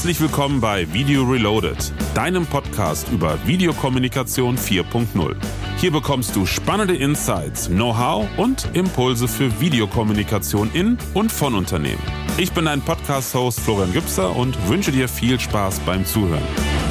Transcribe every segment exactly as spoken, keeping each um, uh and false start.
Herzlich willkommen bei Video Reloaded, deinem Podcast über Videokommunikation vier Punkt null. Hier bekommst du spannende Insights, Know-how und Impulse für Videokommunikation in und von Unternehmen. Ich bin dein Podcast-Host Florian Gübser und wünsche dir viel Spaß beim Zuhören.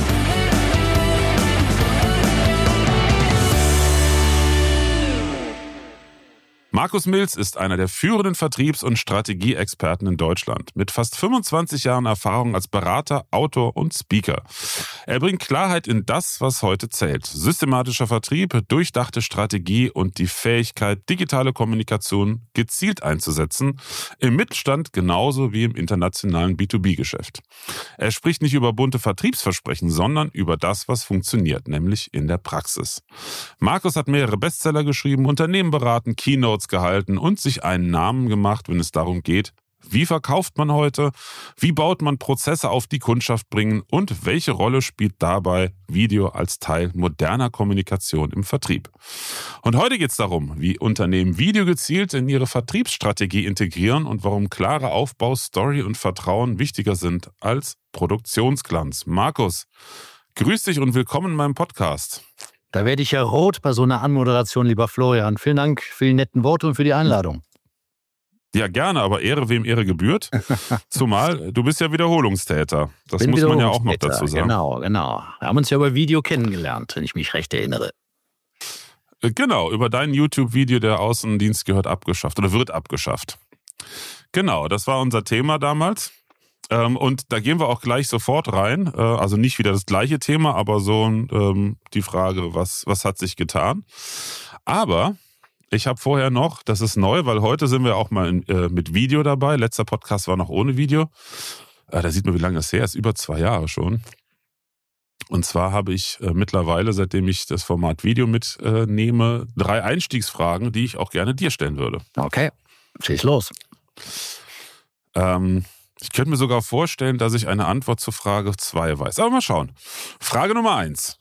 Markus Milz ist einer der führenden Vertriebs- und Strategieexperten in Deutschland mit fast fünfundzwanzig Jahren Erfahrung als Berater, Autor und Speaker. Er bringt Klarheit in das, was heute zählt. Systematischer Vertrieb, durchdachte Strategie und die Fähigkeit, digitale Kommunikation gezielt einzusetzen, im Mittelstand genauso wie im internationalen B zwei B Geschäft. Er spricht nicht über bunte Vertriebsversprechen, sondern über das, was funktioniert, nämlich in der Praxis. Markus hat mehrere Bestseller geschrieben, Unternehmen beraten, Keynotes gehalten und sich einen Namen gemacht, wenn es darum geht, wie verkauft man heute, wie baut man Prozesse auf, die Kundschaft bringen und welche Rolle spielt dabei Video als Teil moderner Kommunikation im Vertrieb. Und heute geht es darum, wie Unternehmen Video gezielt in ihre Vertriebsstrategie integrieren und warum klare Aufbau, Story und Vertrauen wichtiger sind als Produktionsglanz. Markus, grüß dich und willkommen in meinem Podcast. Da werde ich ja rot bei so einer Anmoderation, lieber Florian. Vielen Dank für die netten Worte und für die Einladung. Ja, gerne, aber Ehre wem Ehre gebührt. Zumal, du bist ja Wiederholungstäter. Das muss man ja auch noch dazu sagen. Genau, genau. Wir haben uns ja über Video kennengelernt, wenn ich mich recht erinnere. Genau, über dein YouTube-Video, der Außendienst gehört abgeschafft oder wird abgeschafft. Genau, das war unser Thema damals. Und da gehen wir auch gleich sofort rein. Also nicht wieder das gleiche Thema, aber so ähm, die Frage, was, was hat sich getan? Aber ich habe vorher noch, das ist neu, weil heute sind wir auch mal in, äh, mit Video dabei. Letzter Podcast war noch ohne Video. Äh, da sieht man, wie lange das her ist. Über zwei Jahre schon. Und zwar habe ich äh, mittlerweile, seitdem ich das Format Video mitnehme, äh, drei Einstiegsfragen, die ich auch gerne dir stellen würde. Okay, schieß los. Ähm... Ich könnte mir sogar vorstellen, dass ich eine Antwort zu Frage zwei weiß. Aber mal schauen. Frage Nummer eins.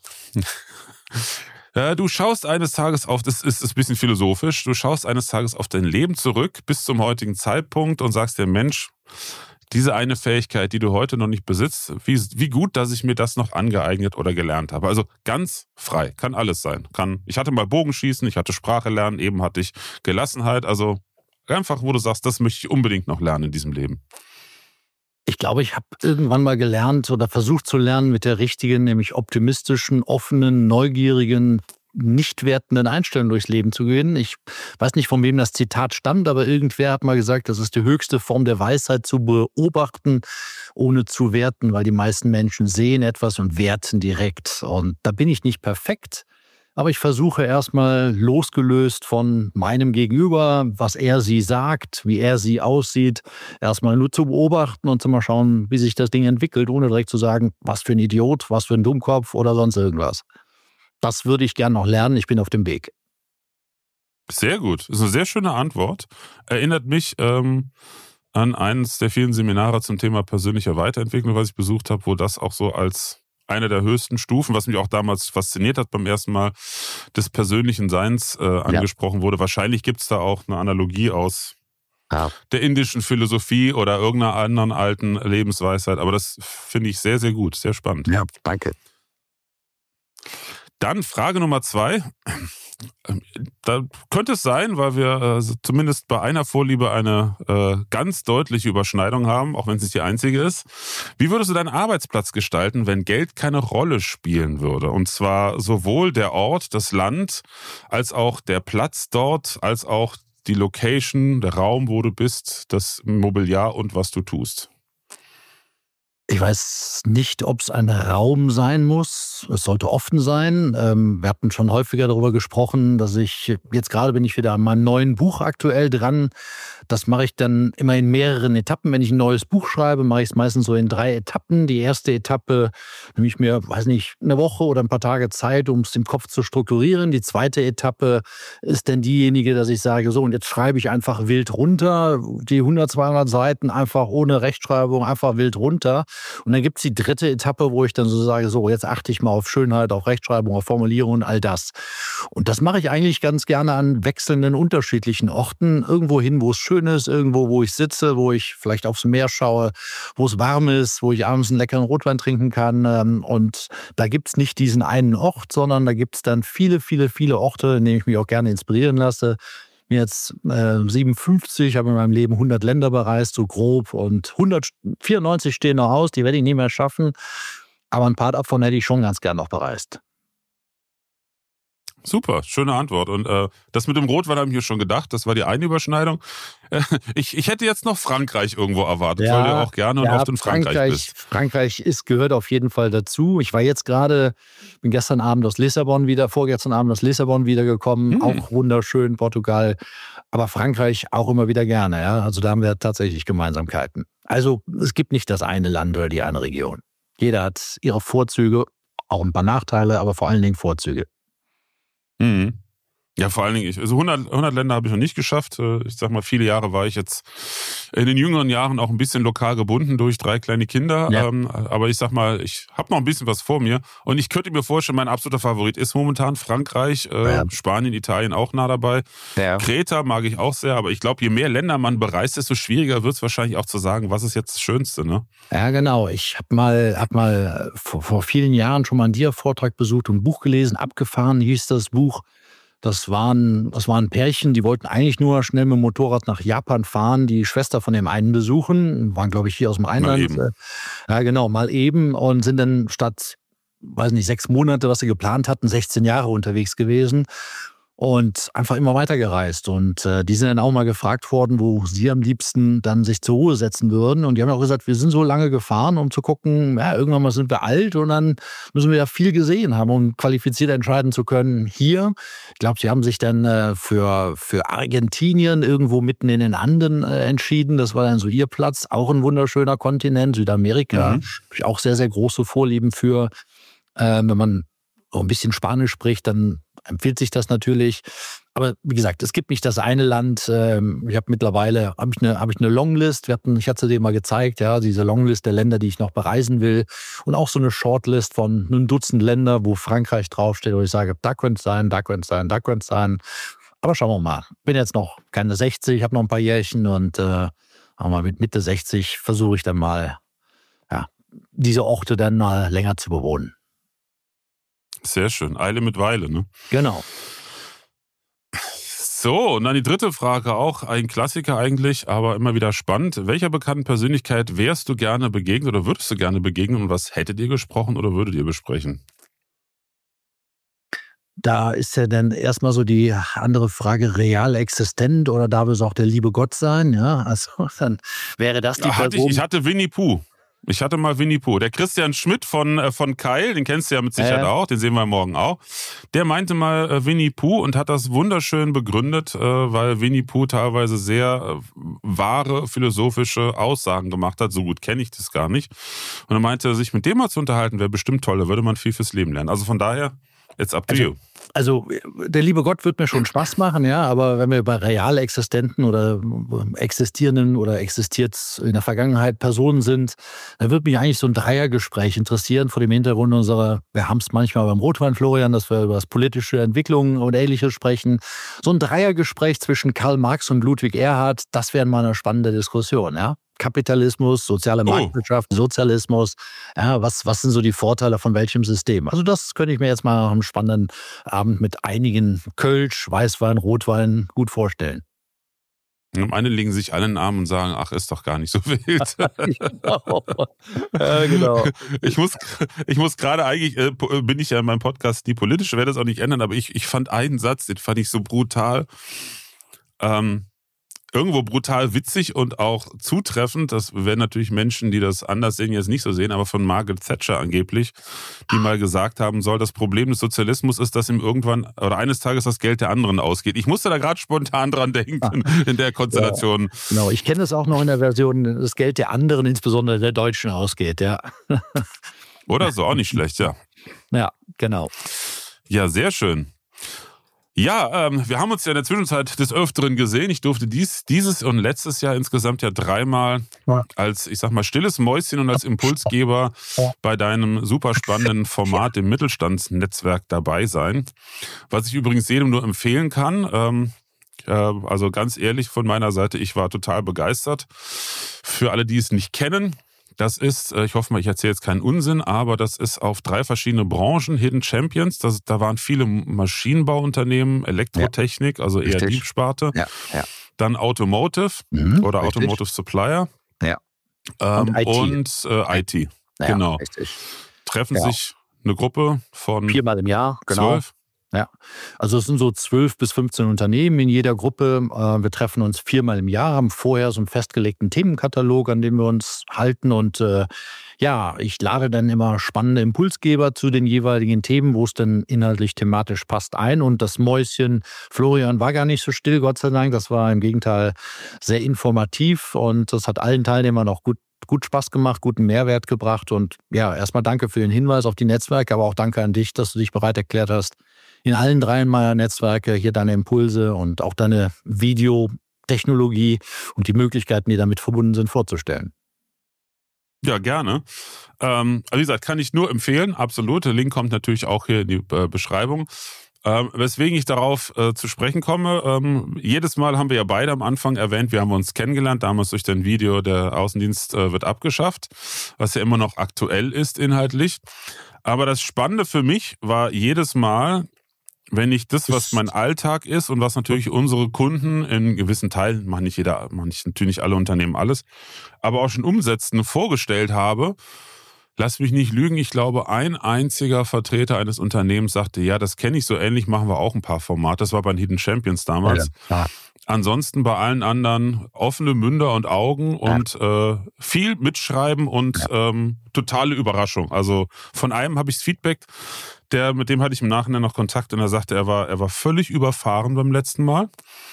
Du schaust eines Tages auf, das ist ein bisschen philosophisch, du schaust eines Tages auf dein Leben zurück bis zum heutigen Zeitpunkt und sagst dir, Mensch, diese eine Fähigkeit, die du heute noch nicht besitzt, wie, wie gut, dass ich mir das noch angeeignet oder gelernt habe. Also ganz frei, kann alles sein. Kann, ich hatte mal Bogenschießen, ich hatte Sprache lernen, eben hatte ich Gelassenheit. Also einfach, wo du sagst, das möchte ich unbedingt noch lernen in diesem Leben. Ich glaube, ich habe irgendwann mal gelernt oder versucht zu lernen mit der richtigen, nämlich optimistischen, offenen, neugierigen, nicht wertenden Einstellung durchs Leben zu gehen. Ich weiß nicht, von wem das Zitat stammt, aber irgendwer hat mal gesagt, das ist die höchste Form der Weisheit, zu beobachten, ohne zu werten, weil die meisten Menschen sehen etwas und werten direkt. Und da bin ich nicht perfekt. Aber ich versuche erstmal losgelöst von meinem Gegenüber, was er sie sagt, wie er sie aussieht, erstmal nur zu beobachten und zu mal schauen, wie sich das Ding entwickelt, ohne direkt zu sagen, was für ein Idiot, was für ein Dummkopf oder sonst irgendwas. Das würde ich gerne noch lernen, ich bin auf dem Weg. Sehr gut, das ist eine sehr schöne Antwort. Erinnert mich ähm, an eines der vielen Seminare zum Thema persönlicher Weiterentwicklung, was ich besucht habe, wo das auch so als eine der höchsten Stufen, was mich auch damals fasziniert hat beim ersten Mal, des persönlichen Seins äh, angesprochen ja. wurde. Wahrscheinlich gibt es da auch eine Analogie aus ja. der indischen Philosophie oder irgendeiner anderen alten Lebensweisheit. Aber das finde ich sehr, sehr gut, sehr spannend. Ja, danke. Dann Frage Nummer zwei. Da könnte es sein, weil wir äh, zumindest bei einer Vorliebe eine äh, ganz deutliche Überschneidung haben, auch wenn es nicht die einzige ist. Wie würdest du deinen Arbeitsplatz gestalten, wenn Geld keine Rolle spielen würde? Und zwar sowohl der Ort, das Land, als auch der Platz dort, als auch die Location, der Raum, wo du bist, das Mobiliar und was du tust. Ich weiß nicht, ob es ein Raum sein muss. Es sollte offen sein. Ähm, wir hatten schon häufiger darüber gesprochen, dass ich, jetzt gerade bin ich wieder an meinem neuen Buch aktuell dran. Das mache ich dann immer in mehreren Etappen. Wenn ich ein neues Buch schreibe, mache ich es meistens so in drei Etappen. Die erste Etappe nehme ich mir, weiß nicht, eine Woche oder ein paar Tage Zeit, um es im Kopf zu strukturieren. Die zweite Etappe ist dann diejenige, dass ich sage, so, und jetzt schreibe ich einfach wild runter. Die hundert, zweihundert Seiten einfach ohne Rechtschreibung, einfach wild runter. Und dann gibt's die dritte Etappe, wo ich dann so sage, so jetzt achte ich mal auf Schönheit, auf Rechtschreibung, auf Formulierung und all das. Und das mache ich eigentlich ganz gerne an wechselnden, unterschiedlichen Orten. Irgendwo hin, wo es schön ist, irgendwo, wo ich sitze, wo ich vielleicht aufs Meer schaue, wo es warm ist, wo ich abends einen leckeren Rotwein trinken kann. Und da gibt's nicht diesen einen Ort, sondern da gibt's dann viele, viele, viele Orte, in denen ich mich auch gerne inspirieren lasse. Ich bin jetzt äh, siebenundfünfzig, habe in meinem Leben hundert Länder bereist, so grob. Und hundertvierundneunzig stehen noch aus, die werde ich nie mehr schaffen. Aber ein paar davon hätte ich schon ganz gern noch bereist. Super, schöne Antwort. Und äh, das mit dem Rotwein habe ich mir schon gedacht, das war die eine Überschneidung. Äh, ich, ich hätte jetzt noch Frankreich irgendwo erwartet, Ja, weil du auch gerne und ja, oft in Frankreich, Frankreich bist. Frankreich ist, gehört auf jeden Fall dazu. Ich war jetzt gerade, bin gestern Abend aus Lissabon wieder, vorgestern Abend aus Lissabon wiedergekommen, Hm. auch wunderschön, Portugal. Aber Frankreich auch immer wieder gerne, ja. Also da haben wir tatsächlich Gemeinsamkeiten. Also es gibt nicht das eine Land oder die eine Region. Jeder hat ihre Vorzüge, auch ein paar Nachteile, aber vor allen Dingen Vorzüge. Mhm. Ja, vor allen Dingen, ich, also hundert, hundert Länder habe ich noch nicht geschafft. Ich sag mal, viele Jahre war ich jetzt in den jüngeren Jahren auch ein bisschen lokal gebunden durch drei kleine Kinder. Ja. Ähm, aber ich sag mal, ich habe noch ein bisschen was vor mir. Und ich könnte mir vorstellen, mein absoluter Favorit ist momentan Frankreich, äh, Ja. Spanien, Italien auch nah dabei. Ja. Kreta mag ich auch sehr, aber ich glaube, je mehr Länder man bereist, desto schwieriger wird es wahrscheinlich auch zu sagen, was ist jetzt das Schönste, ne? Ja, genau. Ich habe mal, hab mal vor, vor vielen Jahren schon mal einen Dia-Vortrag besucht und ein Buch gelesen. Abgefahren hieß das Buch. Das waren, das waren Pärchen, die wollten eigentlich nur schnell mit dem Motorrad nach Japan fahren, die Schwester von dem einen besuchen, waren, glaube ich, hier aus dem Rheinland. Mal eben. Ja, genau, mal eben und sind dann statt, weiß nicht, sechs Monate, was sie geplant hatten, sechzehn Jahre unterwegs gewesen. Und einfach immer weitergereist. Und äh, die sind dann auch mal gefragt worden, wo sie am liebsten dann sich zur Ruhe setzen würden. Und die haben auch gesagt, wir sind so lange gefahren, um zu gucken, ja, irgendwann mal sind wir alt und dann müssen wir ja viel gesehen haben, um qualifiziert entscheiden zu können. Hier, ich glaube, sie haben sich dann äh, für, für Argentinien irgendwo mitten in den Anden äh, entschieden. Das war dann so ihr Platz. Auch ein wunderschöner Kontinent, Südamerika. Mhm. Habe ich auch sehr, sehr große Vorlieben für. Äh, wenn man so ein bisschen Spanisch spricht, dann empfiehlt sich das natürlich. Aber wie gesagt, es gibt nicht das eine Land. Ich habe mittlerweile habe ich eine, habe ich eine Longlist. Wir hatten, ich hatte dir mal gezeigt, ja, diese Longlist der Länder, die ich noch bereisen will. Und auch so eine Shortlist von einem Dutzend Länder, wo Frankreich draufsteht, wo ich sage, da könnte es sein, da könnte es sein, da könnte es sein. Aber schauen wir mal. Bin jetzt noch keine sechzig, habe noch ein paar Jährchen und äh, aber mit Mitte sechzig versuche ich dann mal, ja, diese Orte dann mal länger zu bewohnen. Sehr schön. Eile mit Weile, ne? Genau. So, und dann die dritte Frage, auch ein Klassiker eigentlich, aber immer wieder spannend. Welcher bekannten Persönlichkeit wärst du gerne begegnet oder würdest du gerne begegnen und was hättet ihr gesprochen oder würdet ihr besprechen? Da ist ja dann erstmal so die andere Frage, real existent oder darf es auch der liebe Gott sein? Ja, also dann wäre das die Hatte ich, Person. ich hatte Winnie Pooh. Ich hatte mal Winnie Pooh. Der Christian Schmidt von, äh, von Keil, den kennst du ja mit Sicherheit Äh. auch, den sehen wir morgen auch. Der meinte mal äh, Winnie Pooh und hat das wunderschön begründet, äh, weil Winnie Pooh teilweise sehr äh, wahre philosophische Aussagen gemacht hat. So gut kenne ich das gar nicht. Und er meinte, sich mit dem mal zu unterhalten, wäre bestimmt toll. Da würde man viel fürs Leben lernen. Also von daher, it's up to Also, you. Also der liebe Gott wird mir schon Spaß machen, ja, aber wenn wir bei real existenten oder existierenden oder existiert in der Vergangenheit Personen sind, dann wird mich eigentlich so ein Dreiergespräch interessieren vor dem Hintergrund unserer, wir haben es manchmal beim Rotwein, Florian, dass wir über das politische Entwicklungen und Ähnliches sprechen. So ein Dreiergespräch zwischen Karl Marx und Ludwig Erhard, das wäre mal eine spannende Diskussion, ja. Kapitalismus, soziale Marktwirtschaft, oh. Sozialismus. Ja, was, was sind so die Vorteile von welchem System? Also das könnte ich mir jetzt mal nach einem spannenden Abend mit einigen Kölsch, Weißwein, Rotwein gut vorstellen. Und am einen legen sich alle in den Arm und sagen, ach, ist doch gar nicht so wild. Genau. Ja, genau. Ich muss, ich muss gerade eigentlich, äh, bin ich ja in meinem Podcast die politische, werde das auch nicht ändern, aber ich, ich fand einen Satz, den fand ich so brutal. Ähm, Irgendwo brutal witzig und auch zutreffend. Das werden natürlich Menschen, die das anders sehen, jetzt nicht so sehen, aber von Margaret Thatcher angeblich, die mal gesagt haben soll, das Problem des Sozialismus ist, dass ihm irgendwann oder eines Tages das Geld der anderen ausgeht. Ich musste da gerade spontan dran denken in der Konstellation. Ja, genau, ich kenne das auch noch in der Version, das Geld der anderen, insbesondere der Deutschen, ausgeht, ja. Oder so, auch nicht schlecht, ja. Ja, genau. Ja, sehr schön. Ja, ähm, wir haben uns ja in der Zwischenzeit des Öfteren gesehen. Ich durfte dies, dieses und letztes Jahr insgesamt ja dreimal ja. als, ich sag mal, stilles Mäuschen und als Impulsgeber ja. bei deinem super spannenden Format, dem Mittelstandsnetzwerk, dabei sein. Was ich übrigens jedem nur empfehlen kann, ähm, äh, also ganz ehrlich von meiner Seite, ich war total begeistert. Für alle, die es nicht kennen, das ist, ich hoffe mal, ich erzähle jetzt keinen Unsinn, aber das ist auf drei verschiedene Branchen, Hidden Champions. Das, da waren viele Maschinenbauunternehmen, Elektrotechnik, ja, also eher richtig. Deep-Sparte. Ja, ja. Dann Automotive mhm, oder richtig. Automotive Supplier. Ja. Ähm, und I T. Und, äh, I T. Ja, genau. Richtig. Treffen ja. sich eine Gruppe von viermal im Jahr, genau. zwölf. Ja, also es sind so zwölf bis fünfzehn Unternehmen in jeder Gruppe. Wir treffen uns viermal im Jahr, haben vorher so einen festgelegten Themenkatalog, an dem wir uns halten. Und äh, ja, ich lade dann immer spannende Impulsgeber zu den jeweiligen Themen, wo es dann inhaltlich thematisch passt, ein. Und das Mäuschen Florian war gar nicht so still, Gott sei Dank. Das war im Gegenteil sehr informativ und das hat allen Teilnehmern auch gut gut Spaß gemacht, guten Mehrwert gebracht. Und ja, erstmal danke für den Hinweis auf die Netzwerke, aber auch danke an dich, dass du dich bereit erklärt hast, in allen drei meiner Netzwerke hier deine Impulse und auch deine Videotechnologie und die Möglichkeiten, die damit verbunden sind, vorzustellen. Ja, gerne. Ähm, also wie gesagt, kann ich nur empfehlen, absolut. Der Link kommt natürlich auch hier in die äh, Beschreibung. Ähm, weswegen ich darauf äh, zu sprechen komme, ähm, jedes Mal haben wir ja beide am Anfang erwähnt, wir haben uns kennengelernt, damals durch dein Video, der Außendienst äh, wird abgeschafft, was ja immer noch aktuell ist inhaltlich. Aber das Spannende für mich war jedes Mal, wenn ich das, was mein Alltag ist und was natürlich unsere Kunden in gewissen Teilen, machen nicht jeder, machen nicht, natürlich nicht alle Unternehmen alles, aber auch schon umsetzen, vorgestellt habe, lass mich nicht lügen, ich glaube, ein einziger Vertreter eines Unternehmens sagte, ja, das kenne ich, so ähnlich machen wir auch ein paar Formate. Das war bei den Hidden Champions damals. Ja, ja. Ansonsten bei allen anderen offene Münder und Augen und ja. äh, viel mitschreiben und ja. ähm, totale Überraschung. Also von einem habe ich das Feedback, der, mit dem hatte ich im Nachhinein noch Kontakt und er sagte, er war, er war völlig überfahren beim letzten Mal,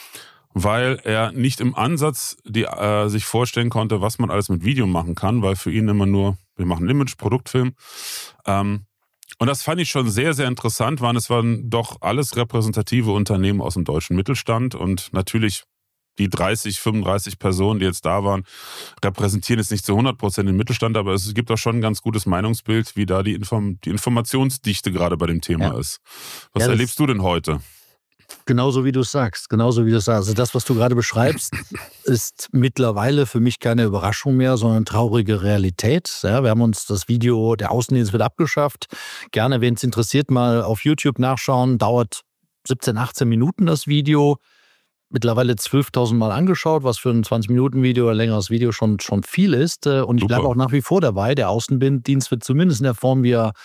weil er nicht im Ansatz die, äh, sich vorstellen konnte, was man alles mit Video machen kann, weil für ihn immer nur, wir machen Image, Produktfilm. Ähm, und das fand ich schon sehr, sehr interessant, weil es waren doch alles repräsentative Unternehmen aus dem deutschen Mittelstand und natürlich die dreißig, fünfunddreißig Personen, die jetzt da waren, repräsentieren jetzt nicht zu hundert Prozent den Mittelstand, aber es gibt auch schon ein ganz gutes Meinungsbild, wie da die, Inform- die Informationsdichte gerade bei dem Thema ja. ist. Was ja, erlebst du denn heute? Genauso wie du es sagst, genauso wie du es sagst. Also das, was du gerade beschreibst, ist mittlerweile für mich keine Überraschung mehr, sondern traurige Realität. Ja, wir haben uns das Video, der Außendienst wird abgeschafft. Gerne, wenn es interessiert, mal auf YouTube nachschauen. Dauert siebzehn, achtzehn Minuten das Video. Mittlerweile zwölftausend Mal angeschaut, was für ein zwanzig-Minuten-Video oder längeres Video schon, schon viel ist. Und ich bleibe auch nach wie vor dabei. Der Außendienst wird zumindest in der Form, wie er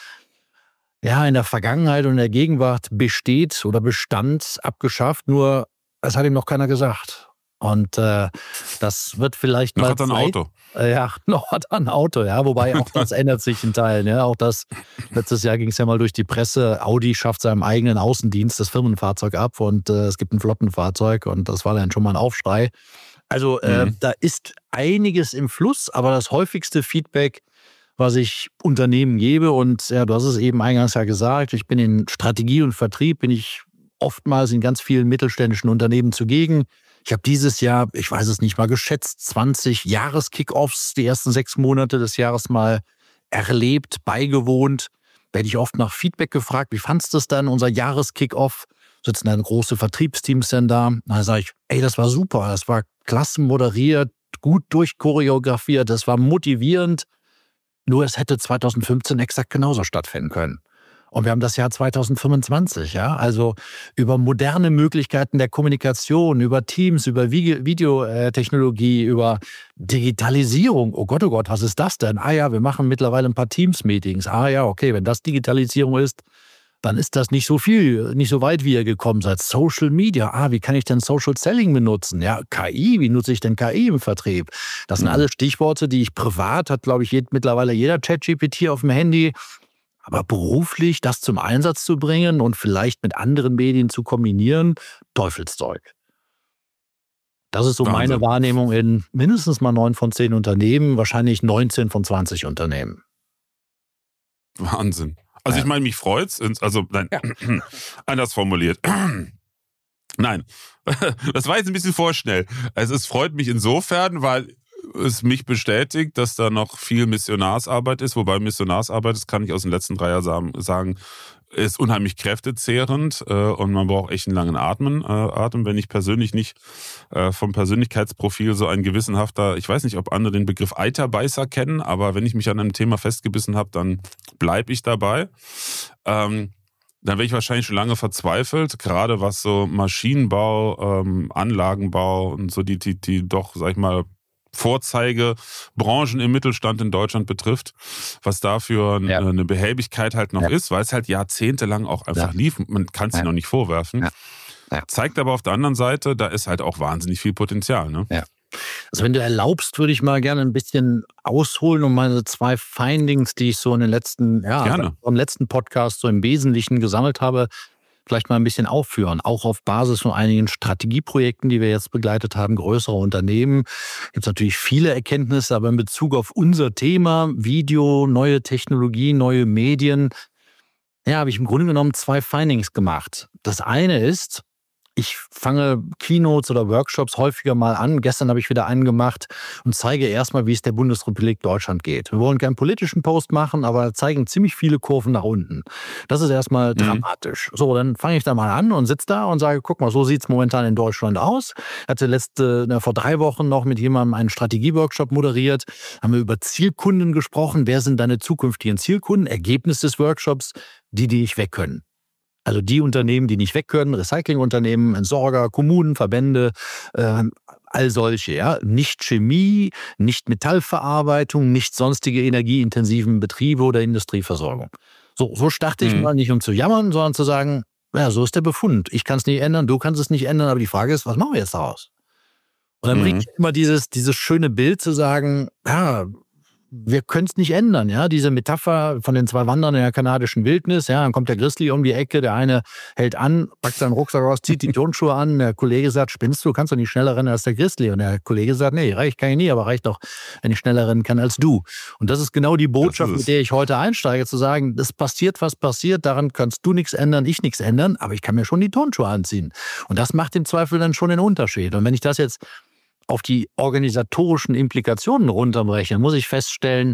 ja, in der Vergangenheit und in der Gegenwart besteht oder bestand, abgeschafft. Nur, es hat ihm noch keiner gesagt. Und äh, das wird vielleicht noch mal hat er ein Zeit. Auto. Äh, ja, noch hat er ein Auto, ja. Wobei auch das ändert sich in Teilen. Ja. Auch das, letztes Jahr ging es ja mal durch die Presse. Audi schafft seinem eigenen Außendienst das Firmenfahrzeug ab und äh, es gibt ein Flottenfahrzeug und das war dann schon mal ein Aufschrei. Also äh, mhm. da ist einiges im Fluss, aber das häufigste Feedback, was ich Unternehmen gebe. Und ja, du hast es eben eingangs ja gesagt, ich bin in Strategie und Vertrieb, bin ich oftmals in ganz vielen mittelständischen Unternehmen zugegen. Ich habe dieses Jahr, ich weiß es nicht mal geschätzt, zwanzig Jahres-Kick-Offs, die ersten sechs Monate des Jahres mal erlebt, beigewohnt. Werde ich oft nach Feedback gefragt, wie fandst du das dann, unser Jahres-Kick-Off? Sitzen dann große Vertriebsteams denn da? Dann sage ich, ey, das war super, das war klasse moderiert, gut durchchoreografiert, das war motivierend. Nur es hätte zweitausendfünfzehn exakt genauso stattfinden können. Und wir haben das Jahr zweitausendfünfundzwanzig, ja. Also über moderne Möglichkeiten der Kommunikation, über Teams, über Videotechnologie, über Digitalisierung. Oh Gott, oh Gott, was ist das denn? Ah ja, wir machen mittlerweile ein paar Teams-Meetings. Ah ja, okay, wenn das Digitalisierung ist, dann ist das nicht so viel, nicht so weit, wie ihr gekommen seid. Social Media, ah, wie kann ich denn Social Selling benutzen? Ja, K I, wie nutze ich denn K I im Vertrieb? Das sind mhm. alles Stichworte, die ich privat, hat glaube ich jed, mittlerweile jeder ChatGPT auf dem Handy. Aber beruflich das zum Einsatz zu bringen und vielleicht mit anderen Medien zu kombinieren, Teufelszeug. Das ist so Wahnsinn. Meine Wahrnehmung in mindestens mal neun von zehn Unternehmen, wahrscheinlich neunzehn von zwanzig Unternehmen. Wahnsinn. Also ja. Ich meine, mich freut's, also nein, ja. anders formuliert. Nein, das war jetzt ein bisschen vorschnell. Also es freut mich insofern, weil es mich bestätigt, dass da noch viel Missionarsarbeit ist. Wobei Missionarsarbeit, das kann ich aus den letzten drei Jahren sagen, ist unheimlich kräftezehrend äh, und man braucht echt einen langen Atmen, äh, Atem. Wenn ich persönlich nicht äh, vom Persönlichkeitsprofil so ein gewissenhafter, ich weiß nicht, ob andere den Begriff Eiterbeißer kennen, aber wenn ich mich an einem Thema festgebissen habe, dann bleibe ich dabei. Ähm, dann wäre ich wahrscheinlich schon lange verzweifelt, gerade was so Maschinenbau, ähm, Anlagenbau und so die, die, die doch, sag ich mal, Vorzeigebranchen im Mittelstand in Deutschland betrifft, was dafür ja. eine Behäbigkeit halt noch ja. ist, weil es halt jahrzehntelang auch einfach ja. lief. Man kann es ja. ihnen auch nicht vorwerfen. Ja. Ja. Zeigt aber auf der anderen Seite, da ist halt auch wahnsinnig viel Potenzial. Ne? Ja. Also wenn du erlaubst, würde ich mal gerne ein bisschen ausholen und meine zwei Findings, die ich so in den letzten, ja, im letzten Podcast so im Wesentlichen gesammelt habe, vielleicht mal ein bisschen aufführen. Auch auf Basis von einigen Strategieprojekten, die wir jetzt begleitet haben, größere Unternehmen. Gibt es natürlich viele Erkenntnisse, aber in Bezug auf unser Thema, Video, neue Technologie, neue Medien, ja, habe ich im Grunde genommen zwei Findings gemacht. Das eine ist, ich fange Keynotes oder Workshops häufiger mal an. Gestern habe ich wieder einen gemacht und zeige erstmal, wie es der Bundesrepublik Deutschland geht. Wir wollen keinen politischen Post machen, aber zeigen ziemlich viele Kurven nach unten. Das ist erstmal mhm. dramatisch. So, dann fange ich da mal an und sitze da und sage, guck mal, so sieht es momentan in Deutschland aus. Ich hatte letzte, na, vor drei Wochen noch mit jemandem einen Strategieworkshop moderiert. Haben wir über Zielkunden gesprochen. Wer sind deine zukünftigen Zielkunden? Ergebnis des Workshops, die, die nicht weg können. Also die Unternehmen, die nicht weg können, Recyclingunternehmen, Entsorger, Kommunen, Verbände, äh, all solche. Ja? Nicht Chemie, nicht Metallverarbeitung, nicht sonstige energieintensiven Betriebe oder Industrieversorgung. So, so starte ich mhm. mal nicht, um zu jammern, sondern zu sagen, ja, so ist der Befund. Ich kann es nicht ändern, du kannst es nicht ändern, aber die Frage ist, was machen wir jetzt daraus? Und dann mhm. bringe ich immer dieses, dieses schöne Bild zu sagen, ja, wir können es nicht ändern, ja, diese Metapher von den zwei Wandern in der kanadischen Wildnis, ja, dann kommt der Grizzly um die Ecke, der eine hält an, packt seinen Rucksack raus, zieht die Turnschuhe an, der Kollege sagt, spinnst du, kannst du nicht schneller rennen als der Grizzly? Und der Kollege sagt, nee, reicht kann ich nie, aber reicht doch, wenn ich schneller rennen kann als du. Und das ist genau die Botschaft, mit der ich heute einsteige, zu sagen, es passiert, was passiert, daran kannst du nichts ändern, ich nichts ändern, aber ich kann mir schon die Turnschuhe anziehen. Und das macht im Zweifel dann schon den Unterschied. Und wenn ich das jetzt auf die organisatorischen Implikationen runterbreche, muss ich feststellen,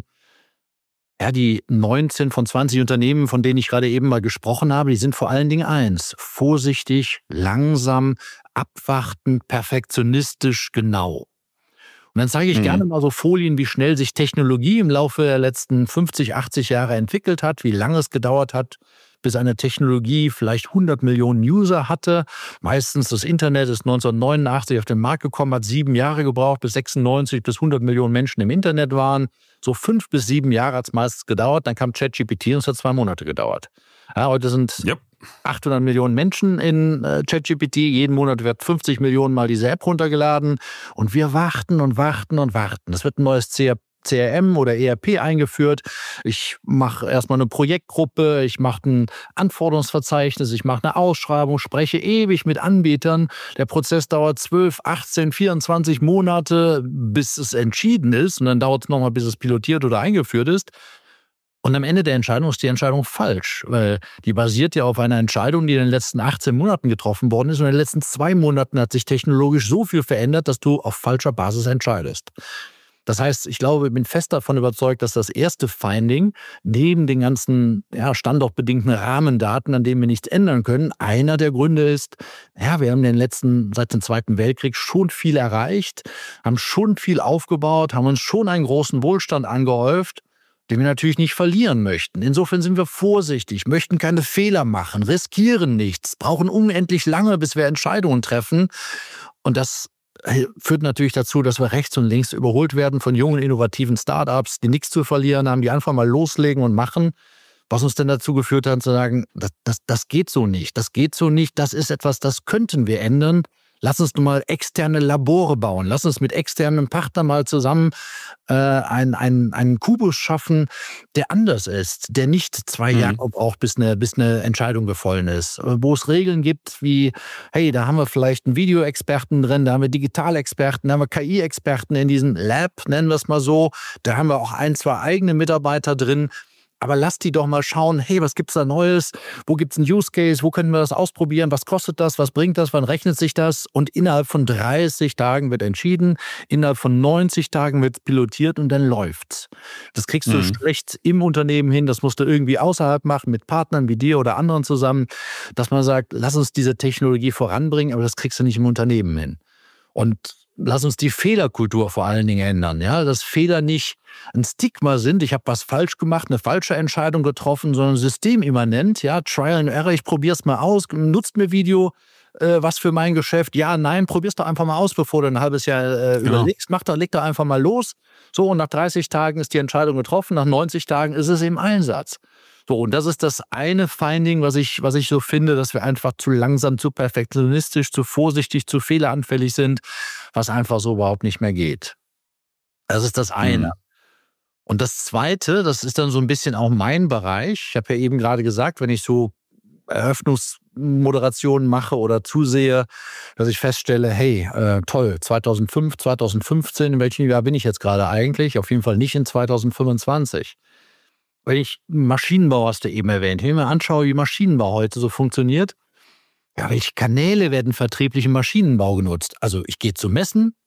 ja, die neunzehn von zwanzig Unternehmen, von denen ich gerade eben mal gesprochen habe, die sind vor allen Dingen eins: vorsichtig, langsam, abwartend, perfektionistisch, genau. Und dann zeige ich mhm. gerne mal so Folien, wie schnell sich Technologie im Laufe der letzten fünfzig, achtzig Jahre entwickelt hat, wie lange es gedauert hat, bis eine Technologie vielleicht hundert Millionen User hatte. Meistens das Internet ist neunzehnhundertneunundachtzig auf den Markt gekommen, hat sieben Jahre gebraucht, bis sechsundneunzig bis hundert Millionen Menschen im Internet waren. So fünf bis sieben Jahre hat es meistens gedauert. Dann kam ChatGPT und es hat zwei Monate gedauert. Ja, heute sind yep. achthundert Millionen Menschen in äh, ChatGPT. Jeden Monat wird fünfzig Millionen Mal diese App runtergeladen. Und wir warten und warten und warten. Es wird ein neues C R M oder E R P eingeführt. Ich mache erstmal eine Projektgruppe, ich mache ein Anforderungsverzeichnis, ich mache eine Ausschreibung, spreche ewig mit Anbietern. Der Prozess dauert zwölf, achtzehn, vierundzwanzig Monate, bis es entschieden ist. Und dann dauert es nochmal, bis es pilotiert oder eingeführt ist. Und am Ende der Entscheidung ist die Entscheidung falsch, weil die basiert ja auf einer Entscheidung, die in den letzten achtzehn Monaten getroffen worden ist. Und in den letzten zwei Monaten hat sich technologisch so viel verändert, dass du auf falscher Basis entscheidest. Das heißt, ich glaube, ich bin fest davon überzeugt, dass das erste Finding neben den ganzen ja, standortbedingten Rahmendaten, an denen wir nichts ändern können, einer der Gründe ist, ja, wir haben in den letzten, seit dem Zweiten Weltkrieg schon viel erreicht, haben schon viel aufgebaut, haben uns schon einen großen Wohlstand angehäuft, den wir natürlich nicht verlieren möchten. Insofern sind wir vorsichtig, möchten keine Fehler machen, riskieren nichts, brauchen unendlich lange, bis wir Entscheidungen treffen. Und das führt natürlich dazu, dass wir rechts und links überholt werden von jungen, innovativen Startups, die nichts zu verlieren haben, die einfach mal loslegen und machen. Was uns denn dazu geführt hat, zu sagen, das, das, das geht so nicht, das geht so nicht, das ist etwas, das könnten wir ändern. Lass uns nun mal externe Labore bauen. Lass uns mit externen Partnern mal zusammen äh, einen, einen, einen Kubus schaffen, der anders ist, der nicht zwei mhm. Jahre braucht, bis eine, bis eine Entscheidung gefallen ist. Wo es Regeln gibt wie, hey, da haben wir vielleicht einen Videoexperten drin, da haben wir Digitalexperten, da haben wir K I-Experten in diesem Lab, nennen wir es mal so. Da haben wir auch ein, zwei eigene Mitarbeiter drin. Aber lass die doch mal schauen, hey, was gibt's da Neues? Wo gibt's einen Use Case? Wo können wir das ausprobieren? Was kostet das? Was bringt das? Wann rechnet sich das? Und innerhalb von dreißig Tagen wird entschieden, innerhalb von neunzig Tagen wird pilotiert und dann läuft's. Das kriegst du mhm. schlecht im Unternehmen hin. Das musst du irgendwie außerhalb machen, mit Partnern wie dir oder anderen zusammen, dass man sagt, lass uns diese Technologie voranbringen, aber das kriegst du nicht im Unternehmen hin. Und lass uns die Fehlerkultur vor allen Dingen ändern, ja, dass Fehler nicht ein Stigma sind, ich habe was falsch gemacht, eine falsche Entscheidung getroffen, sondern systemimmanent, ja, Trial and Error, ich probier's mal aus, nutzt mir Video, äh, was für mein Geschäft, ja, nein, probier's doch einfach mal aus, bevor du ein halbes Jahr äh, genau. überlegst, mach doch, leg doch einfach mal los, so, und nach dreißig Tagen ist die Entscheidung getroffen, nach neunzig Tagen ist es im Einsatz. So, und das ist das eine Finding, was ich, was ich so finde, dass wir einfach zu langsam, zu perfektionistisch, zu vorsichtig, zu fehleranfällig sind, was einfach so überhaupt nicht mehr geht. Das ist das eine. Mhm. Und das zweite, das ist dann so ein bisschen auch mein Bereich. Ich habe ja eben gerade gesagt, wenn ich so Eröffnungsmoderationen mache oder zusehe, dass ich feststelle, hey, äh, toll, zweitausendfünf, zweitausendfünfzehn, in welchem Jahr bin ich jetzt gerade eigentlich? Auf jeden Fall nicht in zweitausendfünfundzwanzig. Wenn ich Maschinenbau, hast du eben erwähnt, wenn ich mir anschaue, wie Maschinenbau heute so funktioniert, ja, welche Kanäle werden vertrieblich im Maschinenbau genutzt? Also ich gehe zu Messen,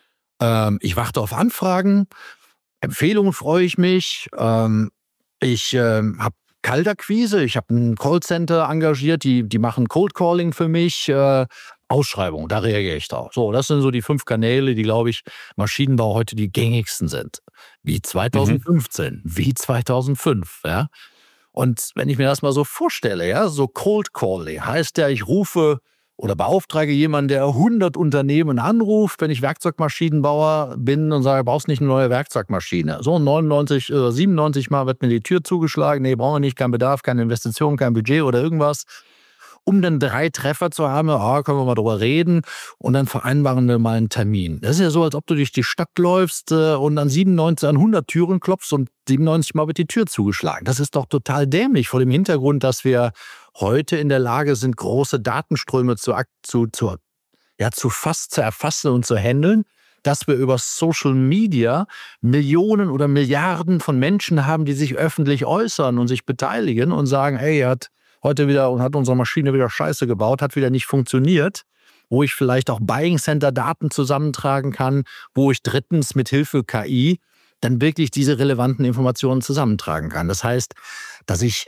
ähm, ich warte auf Anfragen, Empfehlungen freue ich mich, ähm, ich ähm, habe Kaltakquise, ich habe ein Callcenter engagiert, die, die machen Cold Calling für mich, äh, Ausschreibung, da reagiere ich drauf. So, das sind so die fünf Kanäle, die, glaube ich, Maschinenbau heute die gängigsten sind. Wie zweitausendfünfzehn, mhm. wie zweitausendfünf, ja. Und wenn ich mir das mal so vorstelle, ja, so Cold Calling heißt ja, ich rufe oder beauftrage jemanden, der hundert Unternehmen anruft, wenn ich Werkzeugmaschinenbauer bin und sage, brauchst nicht eine neue Werkzeugmaschine. So neunundneunzig oder siebenundneunzig Mal wird mir die Tür zugeschlagen, nee, brauchen wir nicht, kein Bedarf, keine Investition, kein Budget oder irgendwas. Um dann drei Treffer zu haben, ah, können wir mal drüber reden und dann vereinbaren wir mal einen Termin. Das ist ja so, als ob du durch die Stadt läufst äh, und an siebenundneunzig, an hundert Türen klopfst und siebenundneunzig Mal wird die Tür zugeschlagen. Das ist doch total dämlich vor dem Hintergrund, dass wir heute in der Lage sind, große Datenströme zu, zu, zu, ja, zu fast zu erfassen und zu handeln, dass wir über Social Media Millionen oder Milliarden von Menschen haben, die sich öffentlich äußern und sich beteiligen und sagen, hey, er hat heute wieder und hat unsere Maschine wieder Scheiße gebaut, hat wieder nicht funktioniert, wo ich vielleicht auch Buying Center Daten zusammentragen kann, wo ich drittens mit Hilfe K I dann wirklich diese relevanten Informationen zusammentragen kann. Das heißt, dass ich,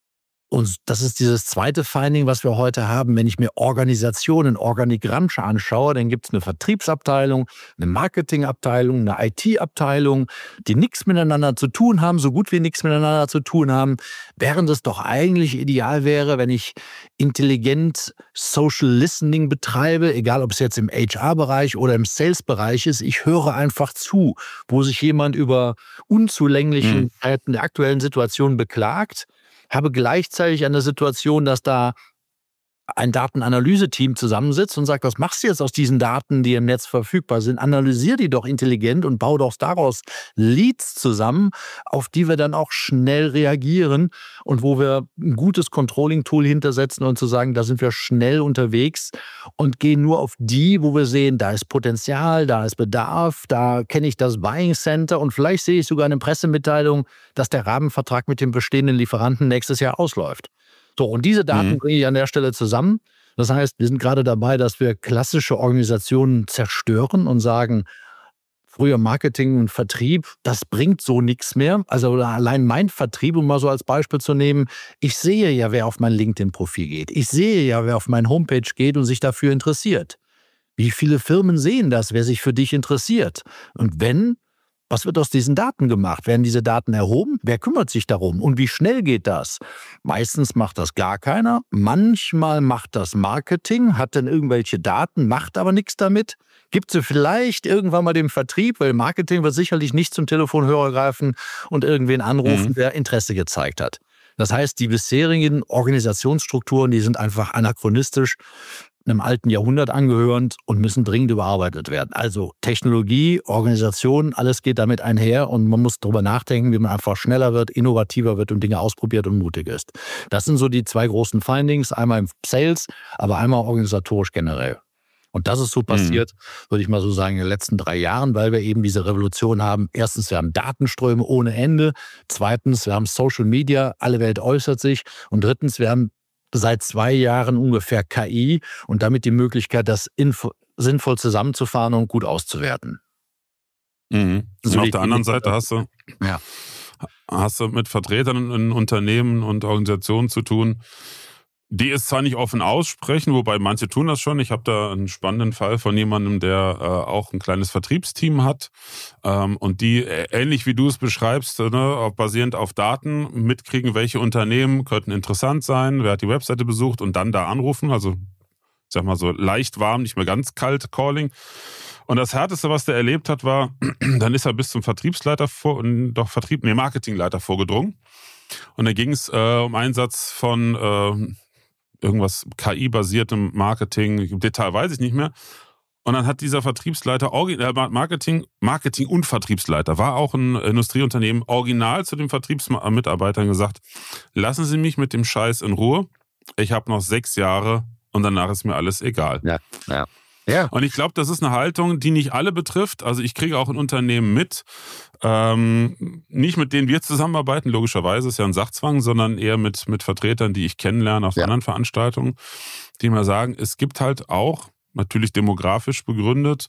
und das ist dieses zweite Finding, was wir heute haben, wenn ich mir Organisationen, Organigramm anschaue, dann gibt es eine Vertriebsabteilung, eine Marketingabteilung, eine I T-Abteilung, die nichts miteinander zu tun haben, so gut wie nichts miteinander zu tun haben, während es doch eigentlich ideal wäre, wenn ich intelligent Social Listening betreibe, egal ob es jetzt im H R-Bereich oder im Sales-Bereich ist, ich höre einfach zu, wo sich jemand über Unzulänglichkeiten mhm. der aktuellen Situation beklagt, habe gleichzeitig eine Situation, dass da ein Datenanalyse-Team zusammensitzt und sagt, was machst du jetzt aus diesen Daten, die im Netz verfügbar sind? Analysier die doch intelligent und bau doch daraus Leads zusammen, auf die wir dann auch schnell reagieren und wo wir ein gutes Controlling-Tool hintersetzen und zu sagen, da sind wir schnell unterwegs und gehen nur auf die, wo wir sehen, da ist Potenzial, da ist Bedarf, da kenne ich das Buying Center und vielleicht sehe ich sogar eine Pressemitteilung, dass der Rahmenvertrag mit dem bestehenden Lieferanten nächstes Jahr ausläuft. So, und diese Daten mhm. bringe ich an der Stelle zusammen. Das heißt, wir sind gerade dabei, dass wir klassische Organisationen zerstören und sagen, früher Marketing und Vertrieb, das bringt so nichts mehr. Also allein mein Vertrieb, um mal so als Beispiel zu nehmen, ich sehe ja, wer auf mein LinkedIn-Profil geht. Ich sehe ja, wer auf meine Homepage geht und sich dafür interessiert. Wie viele Firmen sehen das, wer sich für dich interessiert? Und wenn, was wird aus diesen Daten gemacht? Werden diese Daten erhoben? Wer kümmert sich darum? Und wie schnell geht das? Meistens macht das gar keiner. Manchmal macht das Marketing, hat dann irgendwelche Daten, macht aber nichts damit. Gibt sie vielleicht irgendwann mal dem Vertrieb, weil Marketing wird sicherlich nicht zum Telefonhörer greifen und irgendwen anrufen, mhm. der Interesse gezeigt hat. Das heißt, die bisherigen Organisationsstrukturen, die sind einfach anachronistisch, einem alten Jahrhundert angehörend und müssen dringend überarbeitet werden. Also Technologie, Organisation, alles geht damit einher und man muss darüber nachdenken, wie man einfach schneller wird, innovativer wird und Dinge ausprobiert und mutig ist. Das sind so die zwei großen Findings, einmal im Sales, aber einmal organisatorisch generell. Und das ist so passiert, mhm. würde ich mal so sagen, in den letzten drei Jahren, weil wir eben diese Revolution haben. Erstens, wir haben Datenströme ohne Ende. Zweitens, wir haben Social Media, alle Welt äußert sich. Und drittens, wir haben seit zwei Jahren ungefähr K I und damit die Möglichkeit, das info- sinnvoll zusammenzufahren und gut auszuwerten. Mhm. Und auf der anderen Seite hast du, ja. hast du mit Vertretern in Unternehmen und Organisationen zu tun, die es zwar nicht offen aussprechen, wobei manche tun das schon. Ich habe da einen spannenden Fall von jemandem, der äh, auch ein kleines Vertriebsteam hat ähm, und die, äh, ähnlich wie du es beschreibst, ne, basierend auf Daten mitkriegen, welche Unternehmen könnten interessant sein, wer hat die Webseite besucht und dann da anrufen. Also, ich sag mal so leicht warm, nicht mehr ganz kalt Calling. Und das Härteste, was der erlebt hat, war, dann ist er bis zum Vertriebsleiter vor, doch Vertrieb, nee, Marketingleiter vorgedrungen. Und da ging es äh, um Einsatz von äh, irgendwas K I-basiertem Marketing, Detail weiß ich nicht mehr. Und dann hat dieser Vertriebsleiter, Marketing, Marketing und Vertriebsleiter, war auch ein Industrieunternehmen, original zu den Vertriebsmitarbeitern gesagt, lassen Sie mich mit dem Scheiß in Ruhe, ich habe noch sechs Jahre und danach ist mir alles egal. Ja, ja. Ja. Und ich glaube, das ist eine Haltung, die nicht alle betrifft. Also ich kriege auch ein Unternehmen mit, ähm, nicht mit denen wir zusammenarbeiten, logischerweise ist ja ein Sachzwang, sondern eher mit, mit Vertretern, die ich kennenlerne auf ja. anderen Veranstaltungen, die mir sagen, es gibt halt auch, natürlich demografisch begründet,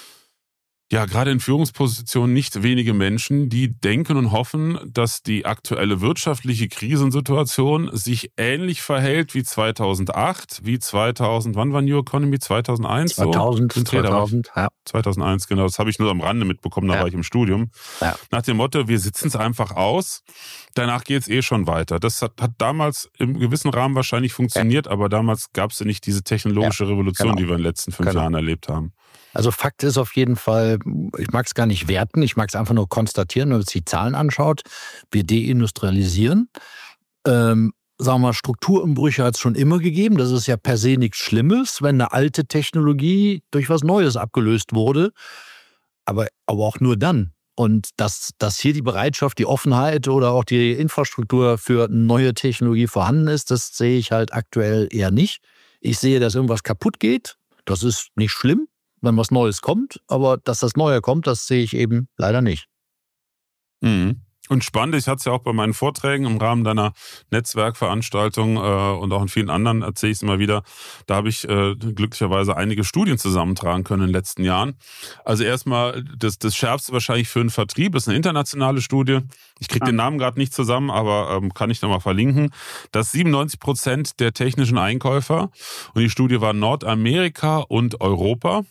ja, gerade in Führungspositionen nicht wenige Menschen, die denken und hoffen, dass die aktuelle wirtschaftliche Krisensituation sich ähnlich verhält wie zweitausendacht, wie zweitausend, wann war New Economy? zweitausendeins? zweitausend, so. zweitausend, ja. zweitausendeins, genau. Das habe ich nur am Rande mitbekommen, da ja. war ich im Studium. Ja. Nach dem Motto, wir sitzen es einfach aus, danach geht es eh schon weiter. Das hat, hat damals im gewissen Rahmen wahrscheinlich funktioniert, ja. aber damals gab es ja nicht diese technologische ja. Revolution, genau. die wir in den letzten fünf genau. Jahren erlebt haben. Also Fakt ist auf jeden Fall, ich mag es gar nicht werten, ich mag es einfach nur konstatieren, wenn man sich die Zahlen anschaut. Wir deindustrialisieren. Ähm, sagen wir mal, Strukturumbrüche hat es schon immer gegeben. Das ist ja per se nichts Schlimmes, wenn eine alte Technologie durch was Neues abgelöst wurde. Aber, aber auch nur dann. Und dass, dass hier die Bereitschaft, die Offenheit oder auch die Infrastruktur für neue Technologie vorhanden ist, das sehe ich halt aktuell eher nicht. Ich sehe, dass irgendwas kaputt geht. Das ist nicht schlimm, wenn was Neues kommt, aber dass das Neue kommt, das sehe ich eben leider nicht. Mhm. Und spannend, ich hatte es ja auch bei meinen Vorträgen im Rahmen deiner Netzwerkveranstaltung äh, und auch in vielen anderen erzähle ich es immer wieder, da habe ich äh, glücklicherweise einige Studien zusammentragen können in den letzten Jahren. Also erstmal, das, das Schärfste wahrscheinlich für einen Vertrieb ist eine internationale Studie. Ich kriege ja. den Namen gerade nicht zusammen, aber ähm, kann ich nochmal verlinken, dass siebenundneunzig Prozent der technischen Einkäufer, und die Studie war Nordamerika und Europa,